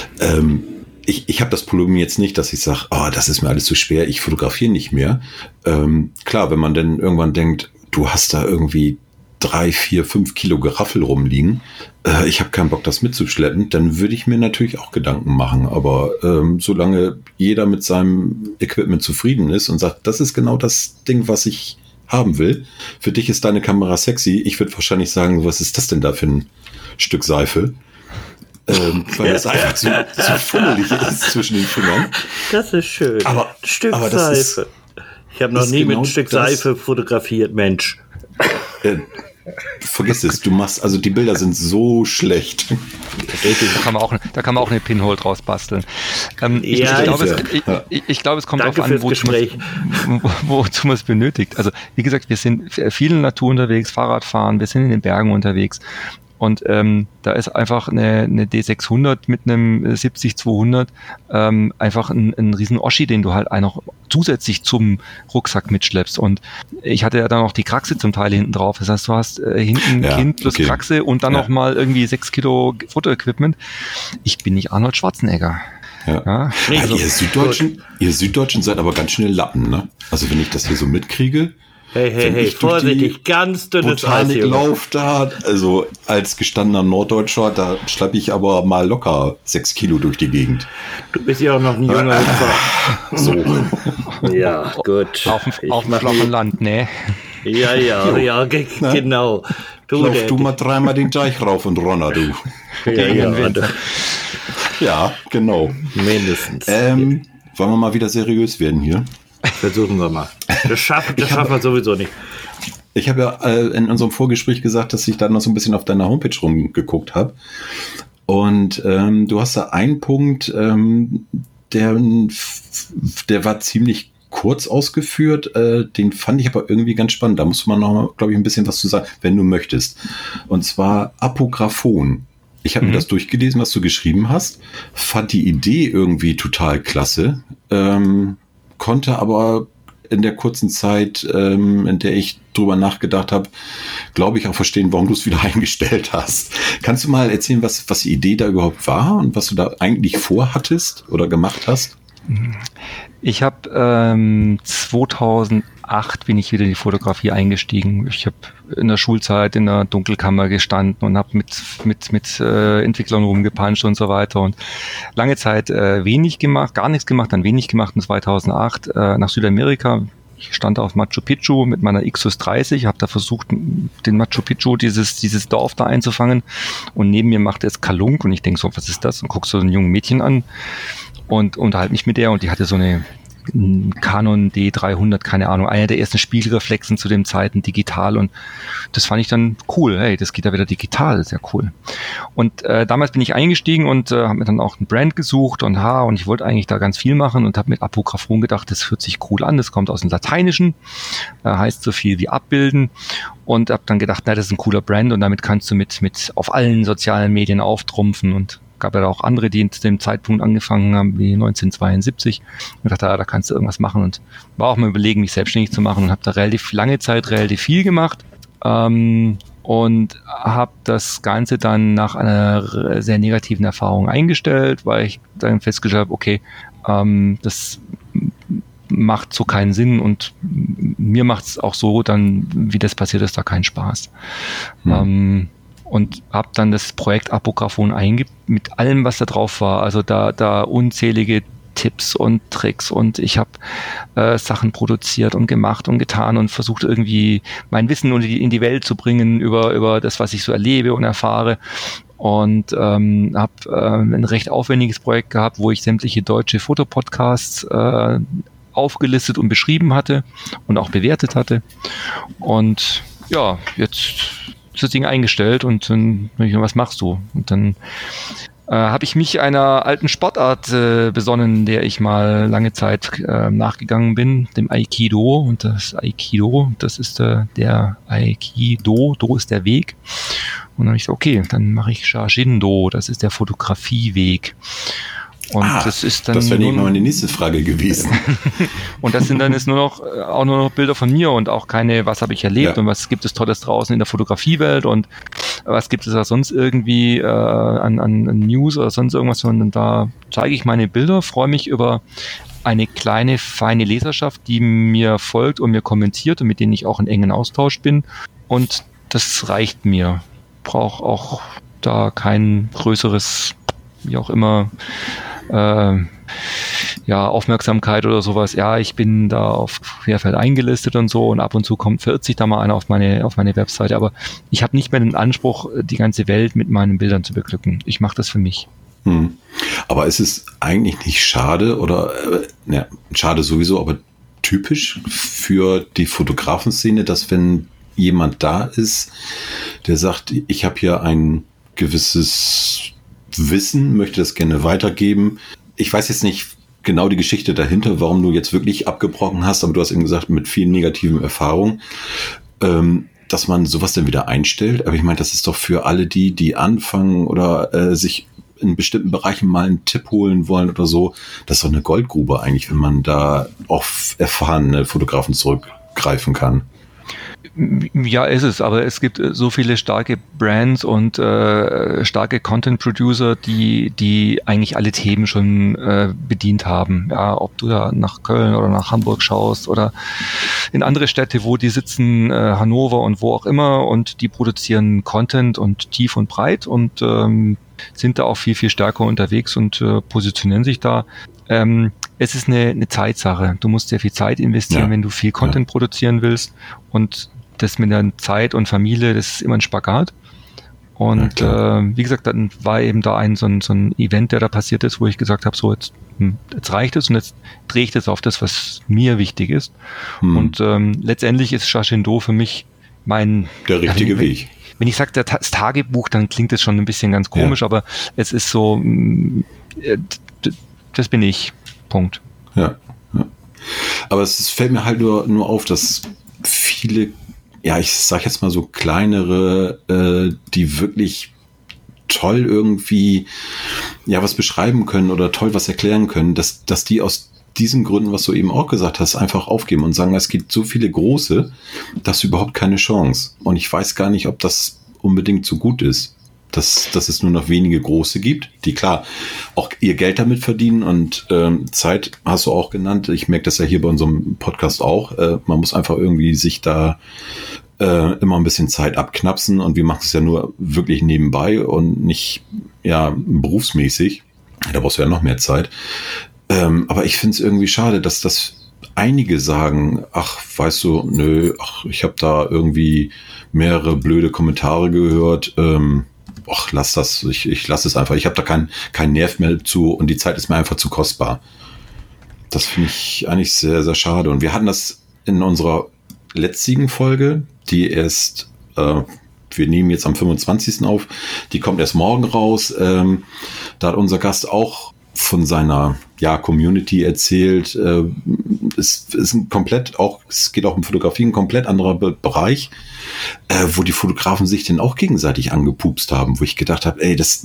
ich habe das Problem jetzt nicht, dass ich sage, das ist mir alles zu schwer, ich fotografiere nicht mehr. Klar, wenn man dann irgendwann denkt, du hast da irgendwie 3, 4, 5 Kilo Geraffel rumliegen, ich habe keinen Bock, das mitzuschleppen, dann würde ich mir natürlich auch Gedanken machen. Aber solange jeder mit seinem Equipment zufrieden ist und sagt, das ist genau das Ding, was ich haben will. Für dich ist deine Kamera sexy. Ich würde wahrscheinlich sagen, was ist das denn da für ein Stück Seife? Weil das einfach zu fummelig ist zwischen den Fingern. Das ist schön. Aber Stück das Seife. Ich habe noch nie genau mit ein Stück Seife fotografiert, Mensch. vergiss es, also die Bilder sind so schlecht. Da kann man auch eine Pinhole draus basteln. Ich glaube, es kommt darauf an, wozu man es benötigt. Also wie gesagt, wir sind viel in der Natur unterwegs, Fahrradfahren, wir sind in den Bergen unterwegs. Und da ist einfach eine D600 mit einem 70-200 einfach ein riesen Oschi, den du halt noch zusätzlich zum Rucksack mitschleppst. Und ich hatte ja dann noch die Kraxe zum Teil hinten drauf. Das heißt, du hast hinten Kind plus Kraxe und dann noch mal irgendwie 6 Kilo Fotoequipment. Ich bin nicht Arnold Schwarzenegger. Ja. Also, ihr Süddeutschen seid aber ganz schnell Lappen, ne? Also wenn ich das hier so mitkriege. Hey, vorsichtig, ganz dünnes Botaniklauf da, also als gestandener Norddeutscher, da schleppe ich aber mal locker 6 Kilo durch die Gegend. Du bist ja auch noch ein junger Hüpfer. So. Ja, gut. Auf dem flachen Land, ne? Ja, genau. Lauf du mal dreimal den Teich rauf und runter, du. Ja, genau. Mindestens. Wollen wir mal wieder seriös werden hier? Versuchen wir mal. Das schaffen wir sowieso nicht. Ich habe ja in unserem Vorgespräch gesagt, dass ich da noch so ein bisschen auf deiner Homepage rumgeguckt habe. Und du hast da einen Punkt, der war ziemlich kurz ausgeführt. Den fand ich aber irgendwie ganz spannend. Da muss man noch, glaube ich, ein bisschen was zu sagen, wenn du möchtest. Und zwar Apographon. Ich habe mir das durchgelesen, was du geschrieben hast. Fand die Idee irgendwie total klasse. Konnte aber in der kurzen Zeit, in der ich drüber nachgedacht habe, glaube ich auch verstehen, warum du es wieder eingestellt hast. Kannst du mal erzählen, was die Idee da überhaupt war und was du da eigentlich vorhattest oder gemacht hast? Ich habe 2008 bin ich wieder in die Fotografie eingestiegen. Ich habe in der Schulzeit in der Dunkelkammer gestanden und habe mit Entwicklern rumgepanscht und so weiter und lange Zeit wenig gemacht, gar nichts gemacht, dann wenig gemacht und 2008 nach Südamerika. Ich stand auf Machu Picchu mit meiner Ixus 30, habe da versucht, den Machu Picchu, dieses Dorf da einzufangen und neben mir macht es Kalunk und ich denke so, was ist das? Und guck so ein junges Mädchen an und unterhalte mich mit der und die hatte so eine Canon D300, keine Ahnung, einer der ersten Spiegelreflexen zu dem Zeiten digital und das fand ich dann cool. Hey, das geht ja wieder digital, das ist ja cool. Und damals bin ich eingestiegen und habe mir dann auch ein Brand gesucht und ich wollte eigentlich da ganz viel machen und habe mit Apographon gedacht, das hört sich cool an, das kommt aus dem Lateinischen, heißt so viel wie abbilden und habe dann gedacht, das ist ein cooler Brand und damit kannst du mit auf allen sozialen Medien auftrumpfen und gab ja auch andere, die zu dem Zeitpunkt angefangen haben, wie 1972. Und dachte, da kannst du irgendwas machen und war auch mal überlegen, mich selbstständig zu machen und habe da relativ lange Zeit relativ viel gemacht und habe das Ganze dann nach einer sehr negativen Erfahrung eingestellt, weil ich dann festgestellt habe, okay, das macht so keinen Sinn und mir macht es auch so dann, wie das passiert ist, da keinen Spaß. Und habe dann das Projekt Apographon mit allem, was da drauf war. Also da unzählige Tipps und Tricks und ich habe Sachen produziert und gemacht und getan und versucht irgendwie mein Wissen in die Welt zu bringen über das, was ich so erlebe und erfahre. Und habe ein recht aufwendiges Projekt gehabt, wo ich sämtliche deutsche Fotopodcasts aufgelistet und beschrieben hatte und auch bewertet hatte. Und ja, jetzt das Ding eingestellt und dann, was machst du? Und dann habe ich mich einer alten Sportart besonnen, der ich mal lange Zeit nachgegangen bin, dem Aikido. Und das Aikido, das ist der Aikido, Do ist der Weg. Und dann habe ich gesagt, okay, dann mache ich Shajindo, das ist der Fotografieweg. Und das ist dann. Das wäre nicht mal meine nächste Frage gewesen. Und das sind dann jetzt nur noch Bilder von mir und auch keine, was habe ich erlebt und was gibt es Tolles draußen in der Fotografiewelt und was gibt es da sonst irgendwie an News oder sonst irgendwas, sondern da zeige ich meine Bilder, freue mich über eine kleine, feine Leserschaft, die mir folgt und mir kommentiert und mit denen ich auch in engen Austausch bin. Und das reicht mir. Brauche auch da kein größeres, wie auch immer, Aufmerksamkeit oder sowas. Ja, ich bin da auf Querfeld eingelistet und so und ab und zu verirrt sich da mal einer auf meine Webseite, aber ich habe nicht mehr den Anspruch, die ganze Welt mit meinen Bildern zu beglücken. Ich mache das für mich. Aber ist es eigentlich nicht schade oder, schade sowieso, aber typisch für die Fotografenszene, dass wenn jemand da ist, der sagt, ich habe hier ein gewisses Wissen, möchte das gerne weitergeben. Ich weiß jetzt nicht genau die Geschichte dahinter, warum du jetzt wirklich abgebrochen hast, aber du hast eben gesagt, mit vielen negativen Erfahrungen, dass man sowas dann wieder einstellt. Aber ich meine, das ist doch für alle die anfangen oder sich in bestimmten Bereichen mal einen Tipp holen wollen oder so, das ist doch eine Goldgrube eigentlich, wenn man da auf erfahrene Fotografen zurückgreifen kann. Ja, ist es, aber es gibt so viele starke Brands und starke Content-Producer, die eigentlich alle Themen schon bedient haben. Ja, ob du da nach Köln oder nach Hamburg schaust oder in andere Städte, wo die sitzen, Hannover und wo auch immer, und die produzieren Content und tief und breit und sind da auch viel, viel stärker unterwegs und positionieren sich da. Es ist eine Zeitsache. Du musst sehr viel Zeit investieren, wenn du viel Content produzieren willst, und das mit der Zeit und Familie, das ist immer ein Spagat. Und wie gesagt, dann war eben da so ein Event, der da passiert ist, wo ich gesagt habe, so jetzt reicht es und jetzt drehe ich das auf das, was mir wichtig ist. Und letztendlich ist Shiseindo für mich der richtige Weg. Wenn ich sage, das Tagebuch, dann klingt das schon ein bisschen ganz komisch, aber es ist so, das bin ich. Punkt. Ja. Aber es fällt mir halt nur auf, dass viele, ich sag jetzt mal so kleinere, die wirklich toll irgendwie was beschreiben können oder toll was erklären können, dass die aus diesen Gründen, was du eben auch gesagt hast, einfach aufgeben und sagen, es gibt so viele große, dass überhaupt keine Chance. Und ich weiß gar nicht, ob das unbedingt so gut ist, dass es nur noch wenige große gibt, die klar auch ihr Geld damit verdienen, und Zeit hast du auch genannt. Ich merke das ja hier bei unserem Podcast auch. Man muss einfach irgendwie sich da immer ein bisschen Zeit abknapsen, und wir machen es ja nur wirklich nebenbei und nicht berufsmäßig. Da brauchst du ja noch mehr Zeit. Aber ich finde es irgendwie schade, dass das einige sagen, weißt du, ich habe da irgendwie mehrere blöde Kommentare gehört, lass das, ich lasse es einfach. Ich habe da keinen Nerv mehr zu, und die Zeit ist mir einfach zu kostbar. Das finde ich eigentlich sehr, sehr schade. Und wir hatten das in unserer letzten Folge, die erst, wir nehmen jetzt am 25. auf, die kommt erst morgen raus. Da hat unser Gast auch von seiner Community erzählt. Es ist es geht auch um Fotografie, ein komplett anderer Bereich, wo die Fotografen sich denn auch gegenseitig angepupst haben, wo ich gedacht habe,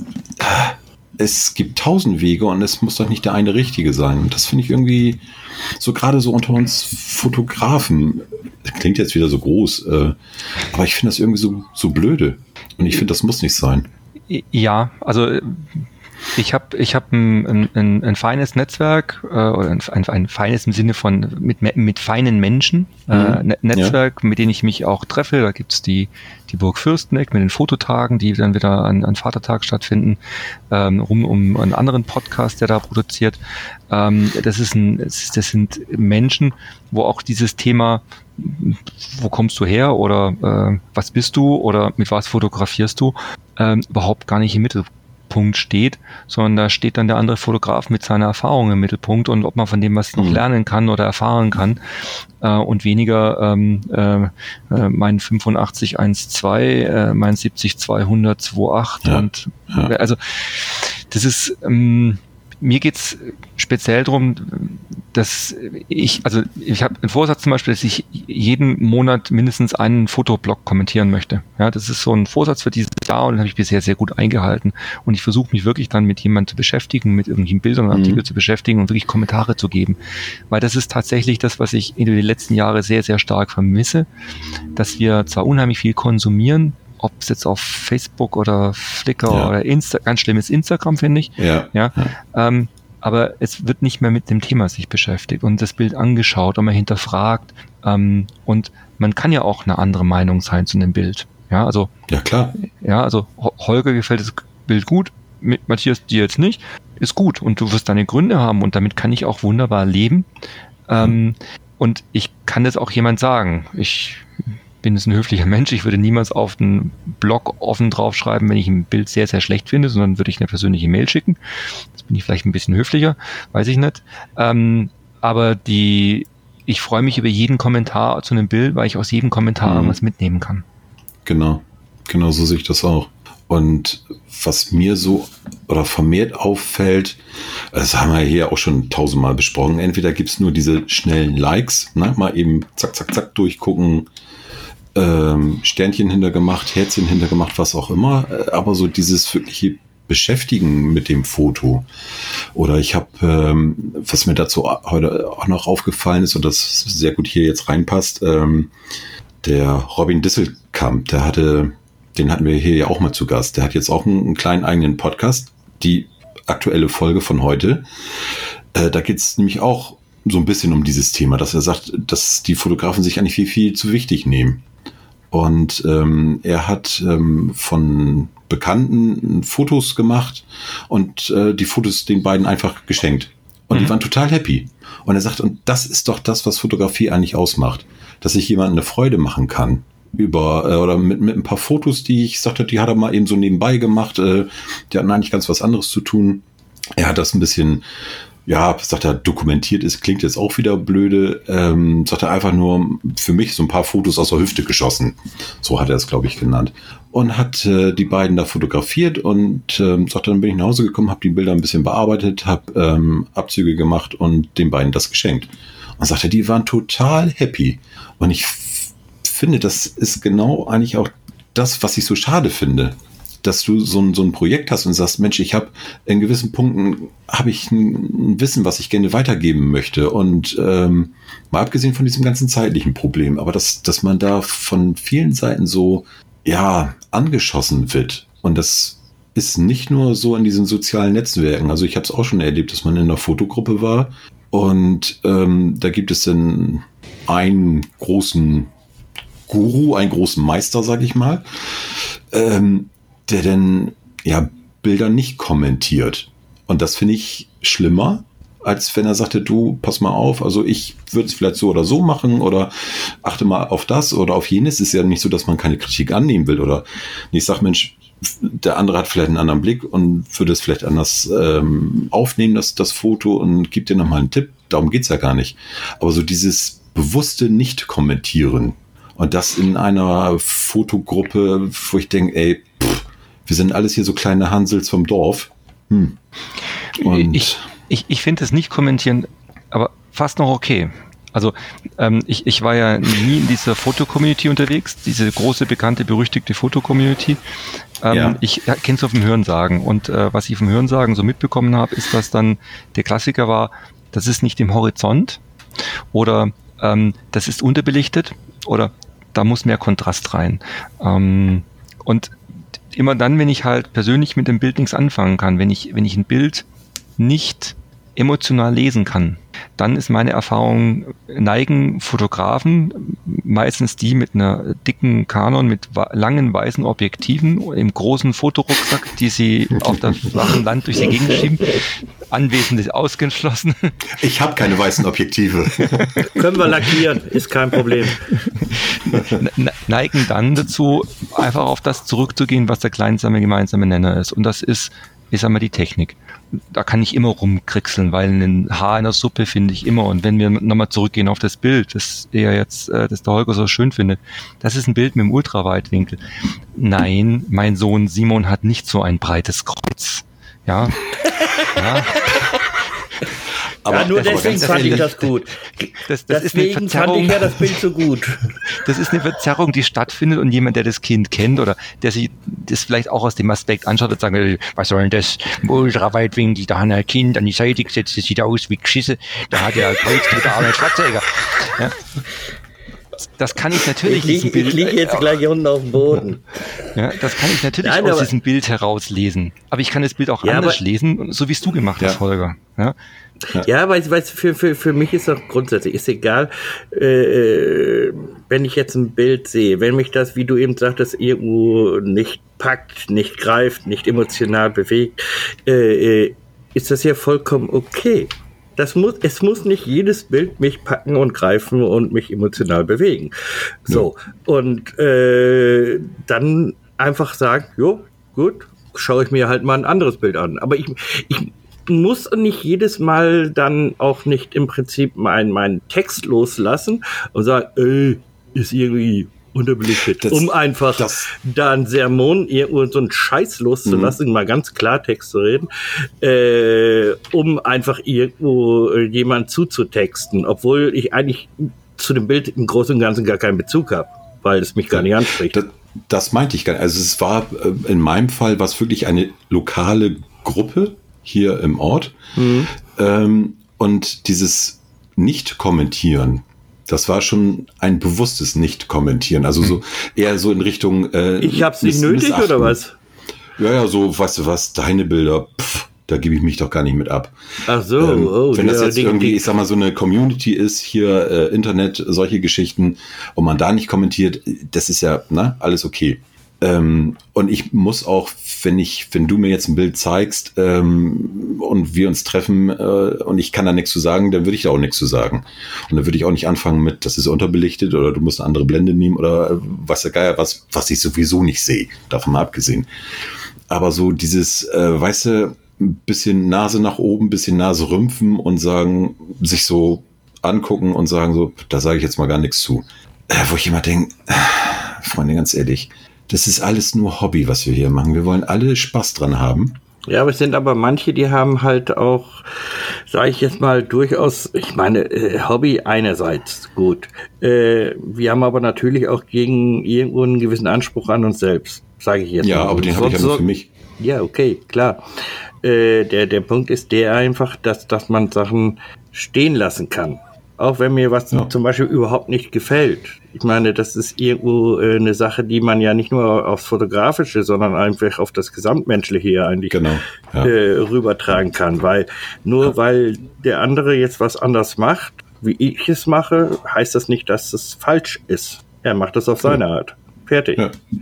es gibt 1000 Wege und es muss doch nicht der eine richtige sein. Und das finde ich irgendwie so, gerade so unter uns Fotografen, klingt jetzt wieder so groß, aber ich finde das irgendwie so blöde. Und ich finde, das muss nicht sein. Ja, also ich hab ein feines Netzwerk, oder ein feines im Sinne von mit feinen Menschen, Netzwerk, mit denen ich mich auch treffe. Da gibt's die Burg Fürsteneck mit den Fototagen, die dann wieder an Vatertag stattfinden, um einen anderen Podcast, der da produziert. Das sind Menschen, wo auch dieses Thema, wo kommst du her oder was bist du oder mit was fotografierst du, überhaupt gar nicht im Mittelpunkt steht, sondern da steht dann der andere Fotograf mit seiner Erfahrung im Mittelpunkt und ob man von dem was noch lernen kann oder erfahren kann, und weniger mein 8512, mein 70-200, 28 und also das ist mir geht's speziell darum, dass ich habe einen Vorsatz zum Beispiel, dass ich jeden Monat mindestens einen Fotoblog kommentieren möchte. Ja, das ist so ein Vorsatz für dieses Jahr und den habe ich bisher sehr gut eingehalten. Und ich versuche mich wirklich dann mit jemandem zu beschäftigen, mit irgendwelchen Bildern und Artikeln zu beschäftigen und wirklich Kommentare zu geben. Weil das ist tatsächlich das, was ich in den letzten Jahren sehr, sehr stark vermisse, dass wir zwar unheimlich viel konsumieren, ob es jetzt auf Facebook oder Flickr oder ganz schlimm ist Instagram, finde ich. Aber es wird nicht mehr mit dem Thema sich beschäftigt und das Bild angeschaut und man hinterfragt. Und man kann ja auch eine andere Meinung sein zu einem Bild. Ja, also. Ja, klar. Ja, also Holger gefällt das Bild gut, mit Matthias dir jetzt nicht. Ist gut und du wirst deine Gründe haben und damit kann ich auch wunderbar leben. Und ich kann das auch jemand sagen. Ich bin ein höflicher Mensch. Ich würde niemals auf den Blog offen draufschreiben, wenn ich ein Bild sehr, sehr schlecht finde, sondern würde ich eine persönliche Mail schicken. Jetzt bin ich vielleicht ein bisschen höflicher, weiß ich nicht. Aber die ich freue mich über jeden Kommentar zu einem Bild, weil ich aus jedem Kommentar was mitnehmen kann. Genau so sehe ich das auch. Und was mir so oder vermehrt auffällt, das haben wir hier auch schon 1000-mal besprochen, entweder gibt es nur diese schnellen Likes, ne? Mal eben zack, zack, zack durchgucken, Sternchen hintergemacht, Herzchen hintergemacht, was auch immer, aber so dieses wirkliche Beschäftigen mit dem Foto. Oder ich habe, was mir dazu heute auch noch aufgefallen ist und das sehr gut hier jetzt reinpasst, der Robin Disselkamp, den hatten wir hier ja auch mal zu Gast. Der hat jetzt auch einen kleinen eigenen Podcast, die aktuelle Folge von heute. Da geht es nämlich auch so ein bisschen um dieses Thema, dass er sagt, dass die Fotografen sich eigentlich viel zu wichtig nehmen. Und er hat von Bekannten Fotos gemacht und die Fotos den beiden einfach geschenkt. Und die waren total happy. Und er sagt, und das ist doch das, was Fotografie eigentlich ausmacht. Dass ich jemandem eine Freude machen kann. Oder mit ein paar Fotos, die ich sagte, die hat er mal eben so nebenbei gemacht. Die hatten eigentlich ganz was anderes zu tun. Er hat das ein bisschen, sagt er, dokumentiert ist, klingt jetzt auch wieder blöde. Sagt er einfach nur für mich so ein paar Fotos aus der Hüfte geschossen. So hat er es, glaube ich, genannt. Und hat die beiden da fotografiert und sagt, dann bin ich nach Hause gekommen, habe die Bilder ein bisschen bearbeitet, habe Abzüge gemacht und den beiden das geschenkt. Und sagt er, die waren total happy. Und ich finde, das ist genau eigentlich auch das, was ich so schade finde, dass du so ein Projekt hast und sagst, Mensch, ich habe in gewissen Punkten habe ich ein Wissen, was ich gerne weitergeben möchte und mal abgesehen von diesem ganzen zeitlichen Problem, aber dass man da von vielen Seiten so angeschossen wird und das ist nicht nur so in diesen sozialen Netzwerken, also ich habe es auch schon erlebt, dass man in einer Fotogruppe war und da gibt es dann einen großen Guru, einen großen Meister, sag ich mal, der dann Bilder nicht kommentiert. Und das finde ich schlimmer, als wenn er sagte, du, pass mal auf, also ich würde es vielleicht so oder so machen oder achte mal auf das oder auf jenes. Ist ja nicht so, dass man keine Kritik annehmen will oder ich sage, Mensch, der andere hat vielleicht einen anderen Blick und würde es vielleicht anders aufnehmen, das Foto und gibt dir nochmal einen Tipp. Darum geht's ja gar nicht. Aber so dieses bewusste Nicht-Kommentieren, und das in einer Fotogruppe, wo ich denke, wir sind alles hier so kleine Hansels vom Dorf. Und ich finde das nicht kommentieren, aber fast noch okay. Also ich war ja nie in dieser Foto-Community unterwegs, diese große, bekannte, berüchtigte Foto-Community. Ich kenne es auf dem Hörensagen und was ich vom Hörensagen so mitbekommen habe, ist, dass dann der Klassiker war, das ist nicht im Horizont oder das ist unterbelichtet oder da muss mehr Kontrast rein. Und immer dann, wenn ich halt persönlich mit dem Bild nichts anfangen kann, wenn ich ein Bild nicht emotional lesen kann, dann ist meine Erfahrung, neigen Fotografen, meistens die mit einer dicken Canon, mit langen weißen Objektiven, im großen Fotorucksack, die sie auf das flachen Land durch die Gegend schieben, Anwesende ausgeschlossen. Ich habe keine weißen Objektive. Können wir lackieren, ist kein Problem. Neigen dann dazu, einfach auf das zurückzugehen, was der kleinste gemeinsame Nenner ist. Und das ist, ich sag mal, die Technik. Da kann ich immer rumkriegseln, weil ein Haar in der Suppe finde ich immer. Und wenn wir nochmal zurückgehen auf das Bild, das der Holger so schön findet, das ist ein Bild mit dem Ultraweitwinkel. Nein, mein Sohn Simon hat nicht so ein breites Kreuz. Ja. Aber nur deswegen fand ich das gut. Deswegen fand ich ja das Bild so gut. Das ist eine Verzerrung, die stattfindet und jemand, der das Kind kennt oder der sich das vielleicht auch aus dem Aspekt anschaut und sagt, was soll denn das? Ultraweitwinkel, da hat ein Kind an die Seite gesetzt, das sieht aus wie Geschisse, da hat er Kreuzträger Arnold Schwarzenegger. Ja. Das kann ich natürlich Ich liege jetzt gleich hier unten auf dem Boden. Ja, das kann ich natürlich aus diesem Bild herauslesen. Aber ich kann das Bild auch anders lesen, so wie es du gemacht hast, Holger. Ja, weil für mich ist doch grundsätzlich, ist egal, wenn ich jetzt ein Bild sehe, wenn mich das, wie du eben sagtest, irgendwo nicht packt, nicht greift, nicht emotional bewegt, ist das ja vollkommen okay. Es muss nicht jedes Bild mich packen und greifen und mich emotional bewegen. So, und dann einfach sagen, jo, gut, schaue ich mir halt mal ein anderes Bild an. Aber muss nicht jedes Mal dann auch nicht im Prinzip meinen Text loslassen und sagen, ist irgendwie unterbelichtet, um einfach da ein Sermon, irgendwo so einen Scheiß loszulassen, mal ganz Klartext zu reden, um einfach irgendwo jemand zuzutexten, obwohl ich eigentlich zu dem Bild im Großen und Ganzen gar keinen Bezug habe, weil es mich gar nicht anspricht. Das meinte ich gar nicht. Also es war in meinem Fall was wirklich eine lokale Gruppe hier im Ort. Und dieses Nicht-Kommentieren, das war schon ein bewusstes Nicht-Kommentieren. Also so eher so in Richtung ich hab's nicht nötig, missachten. Oder was? Ja, so, weißt du was, deine Bilder, da gebe ich mich doch gar nicht mit ab. Ach so, wenn das jetzt irgendwie, ich sag mal, so eine Community ist, hier Internet, solche Geschichten, und man da nicht kommentiert, das ist ja, alles okay. Und ich muss auch, wenn du mir jetzt ein Bild zeigst und wir uns treffen und ich kann da nichts zu sagen, dann würde ich da auch nichts zu sagen. Und dann würde ich auch nicht anfangen mit, das ist unterbelichtet oder du musst eine andere Blende nehmen oder was der Geier, was ich sowieso nicht sehe, davon mal abgesehen. Aber so dieses, weißt du, ein bisschen Nase nach oben, ein bisschen Nase rümpfen und sagen, sich so angucken und sagen so, da sage ich jetzt mal gar nichts zu. Wo ich immer denke, Freunde, ganz ehrlich, das ist alles nur Hobby, was wir hier machen. Wir wollen alle Spaß dran haben. Ja, aber es sind aber manche, die haben halt auch, sage ich jetzt mal, durchaus, ich meine, Hobby einerseits, gut. Wir haben aber natürlich auch gegen irgendwo einen gewissen Anspruch an uns selbst, sage ich jetzt mal. Ja, aber den habe ich ja nur für mich. Ja, okay, klar. Der Punkt ist der einfach, dass man Sachen stehen lassen kann. Auch wenn mir was zum Beispiel überhaupt nicht gefällt. Ich meine, das ist irgendwo eine Sache, die man ja nicht nur aufs Fotografische, sondern einfach auf das Gesamtmenschliche hier eigentlich rübertragen kann. Weil weil der andere jetzt was anders macht, wie ich es mache, heißt das nicht, dass es falsch ist. Er macht das auf seine Art. Fertig.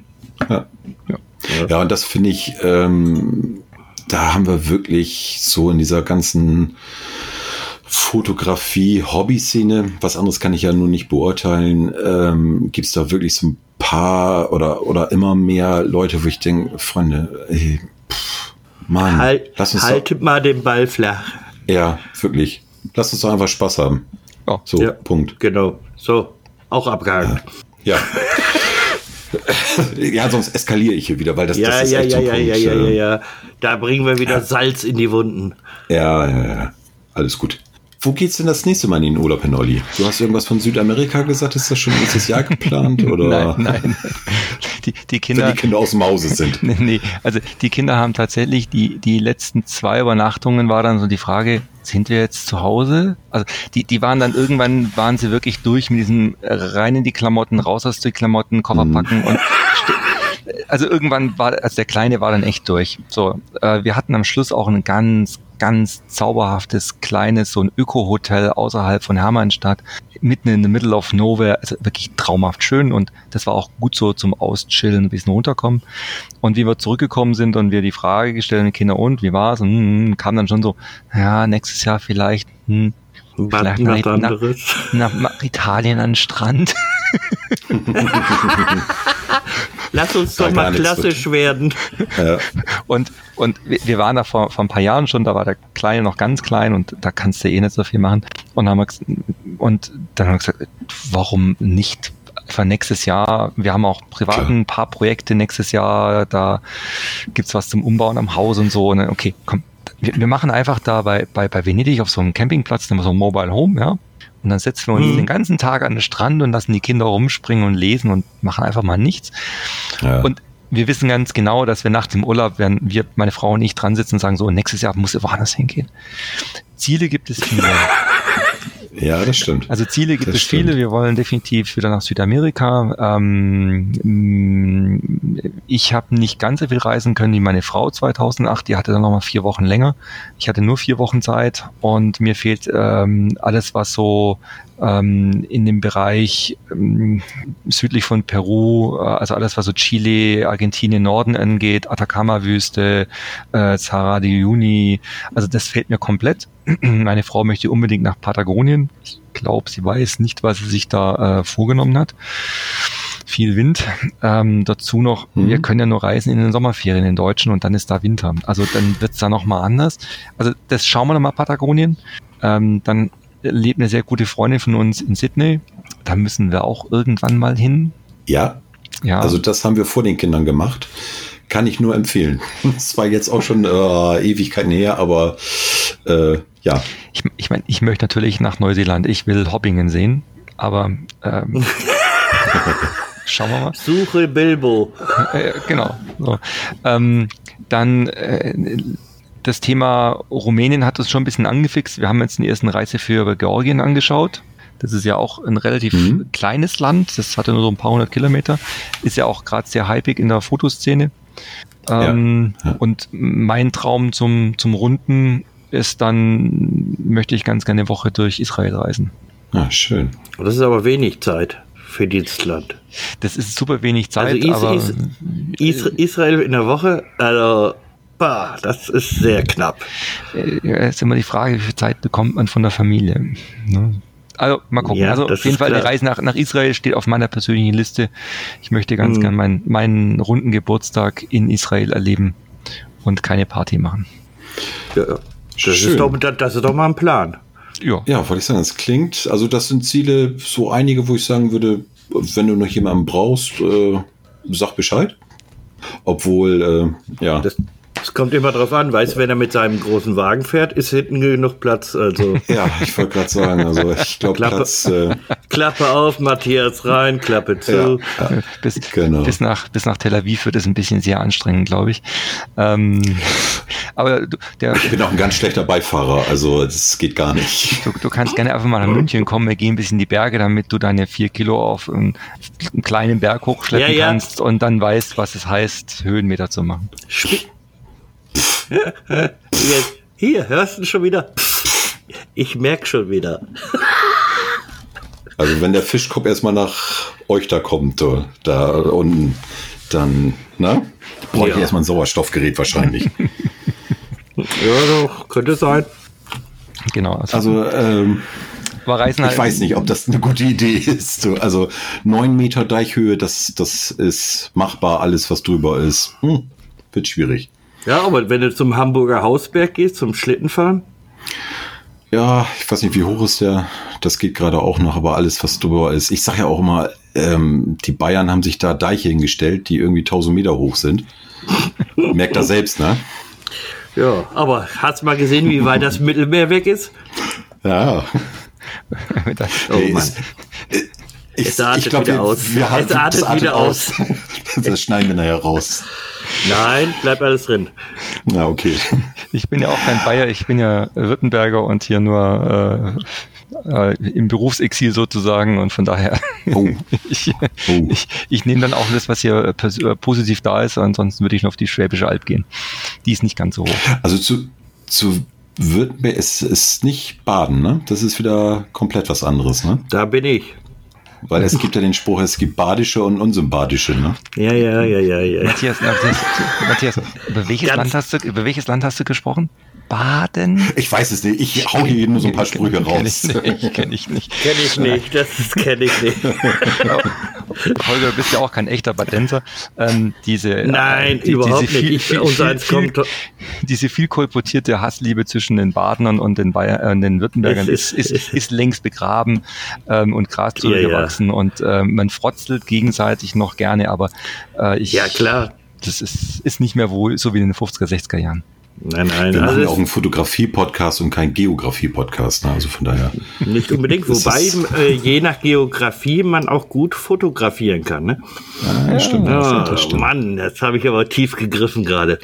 Ja, und das finde ich, da haben wir wirklich so in dieser ganzen Fotografie-Hobby-Szene, was anderes kann ich ja nur nicht beurteilen, gibt es da wirklich so ein paar oder immer mehr Leute, wo ich denke, Freunde, Mann, haltet mal den Ball flach. Ja, wirklich. Lass uns doch einfach Spaß haben. Oh. So, ja, Punkt. Genau, so, auch abgehakt. Ja. Ja, sonst eskaliere ich hier wieder, weil das ist echt so ein Punkt. Ja. Da bringen wir wieder Salz in die Wunden. Ja. Alles gut. Wo geht's denn das nächste Mal in den Urlaub hin, Olli? Du hast irgendwas von Südamerika gesagt, ist das schon nächstes Jahr geplant? Oder? Nein. Die Kinder, wenn die Kinder aus dem Hause sind. Nee, also die Kinder haben tatsächlich, die letzten 2 Übernachtungen war dann so die Frage, sind wir jetzt zu Hause? Also die waren dann irgendwann, waren sie wirklich durch mit diesem rein in die Klamotten, raus aus die Klamotten, Koffer packen und also irgendwann also der Kleine war dann echt durch. So, wir hatten am Schluss auch ein ganz zauberhaftes, kleines, so ein Öko-Hotel außerhalb von Hermannstadt, mitten in the middle of nowhere, also wirklich traumhaft schön und das war auch gut so zum Auschillen, ein bisschen runterkommen. Und wie wir zurückgekommen sind und wir die Frage gestellt haben, Kinder, und wie war's? Und kam dann schon so, ja, nächstes Jahr vielleicht, vielleicht nach Italien an den Strand. Lass uns doch mal klassisch werden. Ja. Und wir waren da vor ein paar Jahren schon, da war der Kleine noch ganz klein und da kannst du nicht so viel machen. Und dann haben wir gesagt, warum nicht einfach nächstes Jahr? Wir haben auch privat ein paar Projekte nächstes Jahr, da gibt's was zum Umbauen am Haus und so. Und dann, okay, komm, wir machen einfach da bei Venedig auf so einem Campingplatz, so ein Mobile Home, ja. Und dann setzen wir uns den ganzen Tag an den Strand und lassen die Kinder rumspringen und lesen und machen einfach mal nichts. Ja. Und wir wissen ganz genau, dass wir nach dem Urlaub, werden wir, meine Frau und ich, dran sitzen und sagen, so, nächstes Jahr muss woanders hingehen. Ziele gibt es viele. Ja, das stimmt. Also Ziele gibt es viele. Wir wollen definitiv wieder nach Südamerika. Ich habe nicht ganz so viel reisen können wie meine Frau 2008. Die hatte dann nochmal 4 Wochen länger. Ich hatte nur 4 Wochen Zeit und mir fehlt alles, was so in dem Bereich südlich von Peru, also alles, was so Chile, Argentinien, Norden angeht, Atacama-Wüste, Sahara de Uyuni, also das fehlt mir komplett. Meine Frau möchte unbedingt nach Patagonien. Ich glaube, sie weiß nicht, was sie sich da vorgenommen hat. viel Wind. Dazu noch, wir können ja nur reisen in den Sommerferien in Deutschen und dann ist da Winter. Also dann wird's da nochmal anders. Also das schauen wir nochmal Patagonien. Dann lebt eine sehr gute Freundin von uns in Sydney. Da müssen wir auch irgendwann mal hin. Ja, also das haben wir vor den Kindern gemacht. Kann ich nur empfehlen. Das war jetzt auch schon Ewigkeiten her, aber ja. Ich meine, ich möchte natürlich nach Neuseeland. Ich will Hobbingen sehen, aber schauen wir mal. Suche Bilbo. Genau. So. Dann das Thema Rumänien hat uns schon ein bisschen angefixt. Wir haben jetzt den ersten Reise für Georgien angeschaut. Das ist ja auch ein relativ kleines Land. Das hatte nur so ein paar hundert Kilometer. Ist ja auch gerade sehr hypig in der Fotoszene. Und mein Traum zum Runden ist dann, möchte ich ganz gerne eine Woche durch Israel reisen. Ah, schön. Das ist aber wenig Zeit für dieses Land. Das ist super wenig Zeit. Also Israel in der Woche, also das ist sehr knapp. Ist immer die Frage, wie viel Zeit bekommt man von der Familie. Ne? Also mal gucken. Ja, also auf jeden Fall, die Reise nach Israel steht auf meiner persönlichen Liste. Ich möchte ganz gern meinen runden Geburtstag in Israel erleben und keine Party machen. Ja, das ist doch mal ein Plan. Ja, wollte ich sagen, das klingt, also das sind Ziele, so einige, wo ich sagen würde, wenn du noch jemanden brauchst, sag Bescheid. Obwohl, ja. Es kommt immer drauf an, weißt du, wenn er mit seinem großen Wagen fährt, ist hinten genug Platz. Also. Ja, ich wollte gerade sagen, also ich glaube Platz. Klappe auf, Matthias rein, Klappe zu. Ja. Bis nach Tel Aviv wird es ein bisschen sehr anstrengend, glaube ich. Aber ich bin auch ein ganz schlechter Beifahrer, also das geht gar nicht. Du kannst gerne einfach mal nach München kommen, wir gehen ein bisschen in die Berge, damit du deine 4 Kilo auf einen kleinen Berg hochschleppen kannst und dann weißt, was es heißt, Höhenmeter zu machen. Hier, hörst du schon wieder? Ich merke schon wieder. Also wenn der Fischkopf erstmal nach euch da kommt, da unten, dann brauche ich erstmal ein Sauerstoffgerät wahrscheinlich. Ja, doch, könnte sein. Genau. Also Reisen ich weiß nicht, ob das eine gute Idee ist. Also 9 Meter Deichhöhe, das ist machbar. Alles, was drüber ist, wird schwierig. Ja, aber wenn du zum Hamburger Hausberg gehst, zum Schlittenfahren? Ja, ich weiß nicht, wie hoch ist der. Das geht gerade auch noch, aber alles, was drüber ist. Ich sage ja auch immer, die Bayern haben sich da Deiche hingestellt, die irgendwie 1000 Meter hoch sind. Merkt das selbst, ne? Ja, aber hast du mal gesehen, wie weit das Mittelmeer weg ist? Ja. Oh Mann. Es artet wieder aus. Es artet wieder aus. Das schneiden wir nachher raus. Nein, bleibt alles drin. Na, okay. Ich bin ja auch kein Bayer, ich bin ja Württemberger und hier nur im Berufsexil sozusagen und von daher ich nehme dann auch das, was hier positiv da ist, ansonsten würde ich noch auf die Schwäbische Alb gehen. Die ist nicht ganz so hoch. Also zu Württemberg ist nicht Baden, ne? Das ist wieder komplett was anderes, ne? Da bin ich. Weil es gibt ja den Spruch, es gibt badische und unsympathische, ne? Ja. Matthias, über welches Land hast du gesprochen? Baden? Ich weiß es nicht. Ich hau hier nur so ein paar Sprüche raus. Kenn ich nicht. Das kenne ich nicht. Holger, du bist ja auch kein echter Badenser. Nein, überhaupt nicht. Diese viel kolportierte Hassliebe zwischen den Badenern und den Württembergern ist längst begraben und Gras zurückgewachsen und man frotzelt gegenseitig noch gerne, aber ja, klar. Das ist nicht mehr so wie in den 50er, 60er Jahren. Nein. Wir machen ja auch einen Fotografie-Podcast und keinen Geografie-Podcast, ne? Also von daher. Nicht unbedingt, wobei je nach Geografie man auch gut fotografieren kann, ne? Ja, stimmt. Das stimmt. Mann, jetzt habe ich aber tief gegriffen gerade.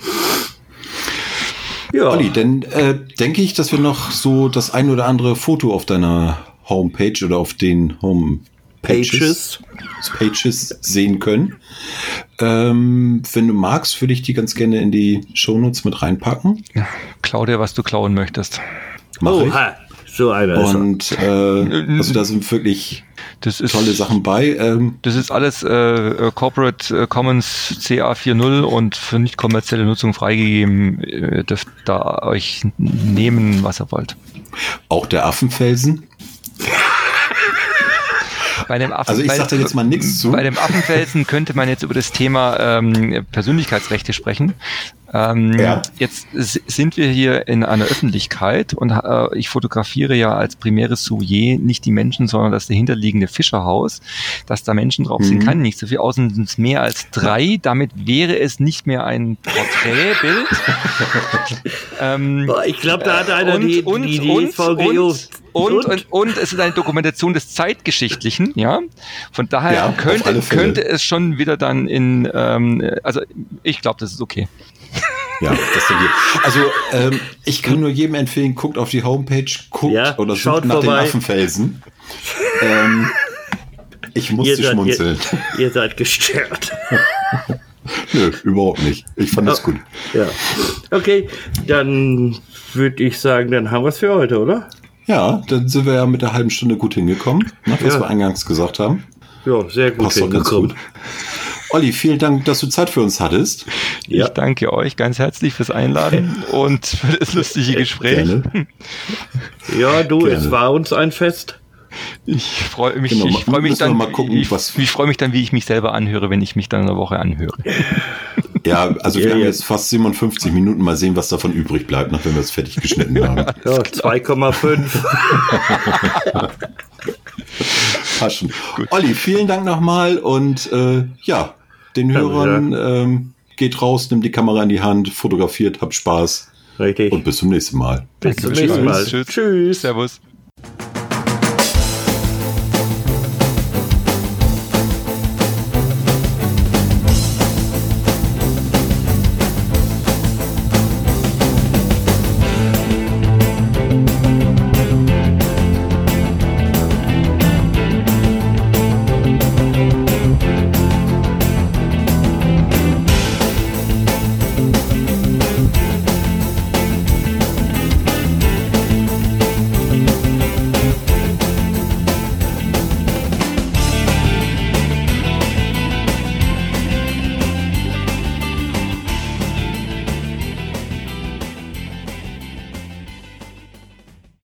Ja. Olli, dann denke ich, dass wir noch so das ein oder andere Foto auf deiner Homepage oder auf den Pages sehen können. Wenn du magst, würde ich die ganz gerne in die Shownotes mit reinpacken. Ja, klau dir, was du klauen möchtest. So einer ist er. Und also da sind wirklich tolle Sachen bei. Das ist alles Corporate Commons CA 4.0 und für nicht kommerzielle Nutzung freigegeben. Ihr dürft da euch nehmen, was ihr wollt. Auch der Affenfelsen. Bei dem Affen, Also ich sage da jetzt mal nichts zu. Bei dem Affenfelsen könnte man jetzt über das Thema Persönlichkeitsrechte sprechen. Jetzt sind wir hier in einer Öffentlichkeit und ich fotografiere ja als primäres Sujet nicht die Menschen, sondern das dahinterliegende Fischerhaus. Dass da Menschen drauf sind, kann nicht so viel. Außen sind es mehr als 3. Damit wäre es nicht mehr ein Porträtbild. Ich glaube, da hat einer die VGO. Und es ist eine Dokumentation des Zeitgeschichtlichen, ja. Von daher könnte es schon wieder dann also ich glaube, das ist okay. Ja, das denke ich. Also ich kann nur jedem empfehlen, guckt auf die Homepage, oder sucht nach den Affenfelsen. Ich musste schmunzeln. Ihr seid gestört. Nö, überhaupt nicht. Ich fand das gut. Ja. Okay, dann würde ich sagen, dann haben wir es für heute, oder? Ja, dann sind wir ja mit der halben Stunde gut hingekommen, was wir eingangs gesagt haben. Ja, sehr gut. Passt doch ganz gut. Olli, vielen Dank, dass du Zeit für uns hattest. Ich danke euch ganz herzlich fürs Einladen und für das lustige Gespräch. Gerne. Ja, es war uns ein Fest. Ich freue mich, ich freue mich dann, ich freue mich dann, wie ich mich selber anhöre, wenn ich mich dann in der Woche anhöre. Ja, also wir haben jetzt fast 57 Minuten, mal sehen, was davon übrig bleibt, nachdem wir es fertig geschnitten haben. Ja, 2,5. Paschen. Olli, vielen Dank nochmal und den Hörern geht raus, nimmt die Kamera in die Hand, fotografiert, habt Spaß. Richtig. Und bis zum nächsten Mal. Bis zum nächsten Mal. Tschüss. Servus.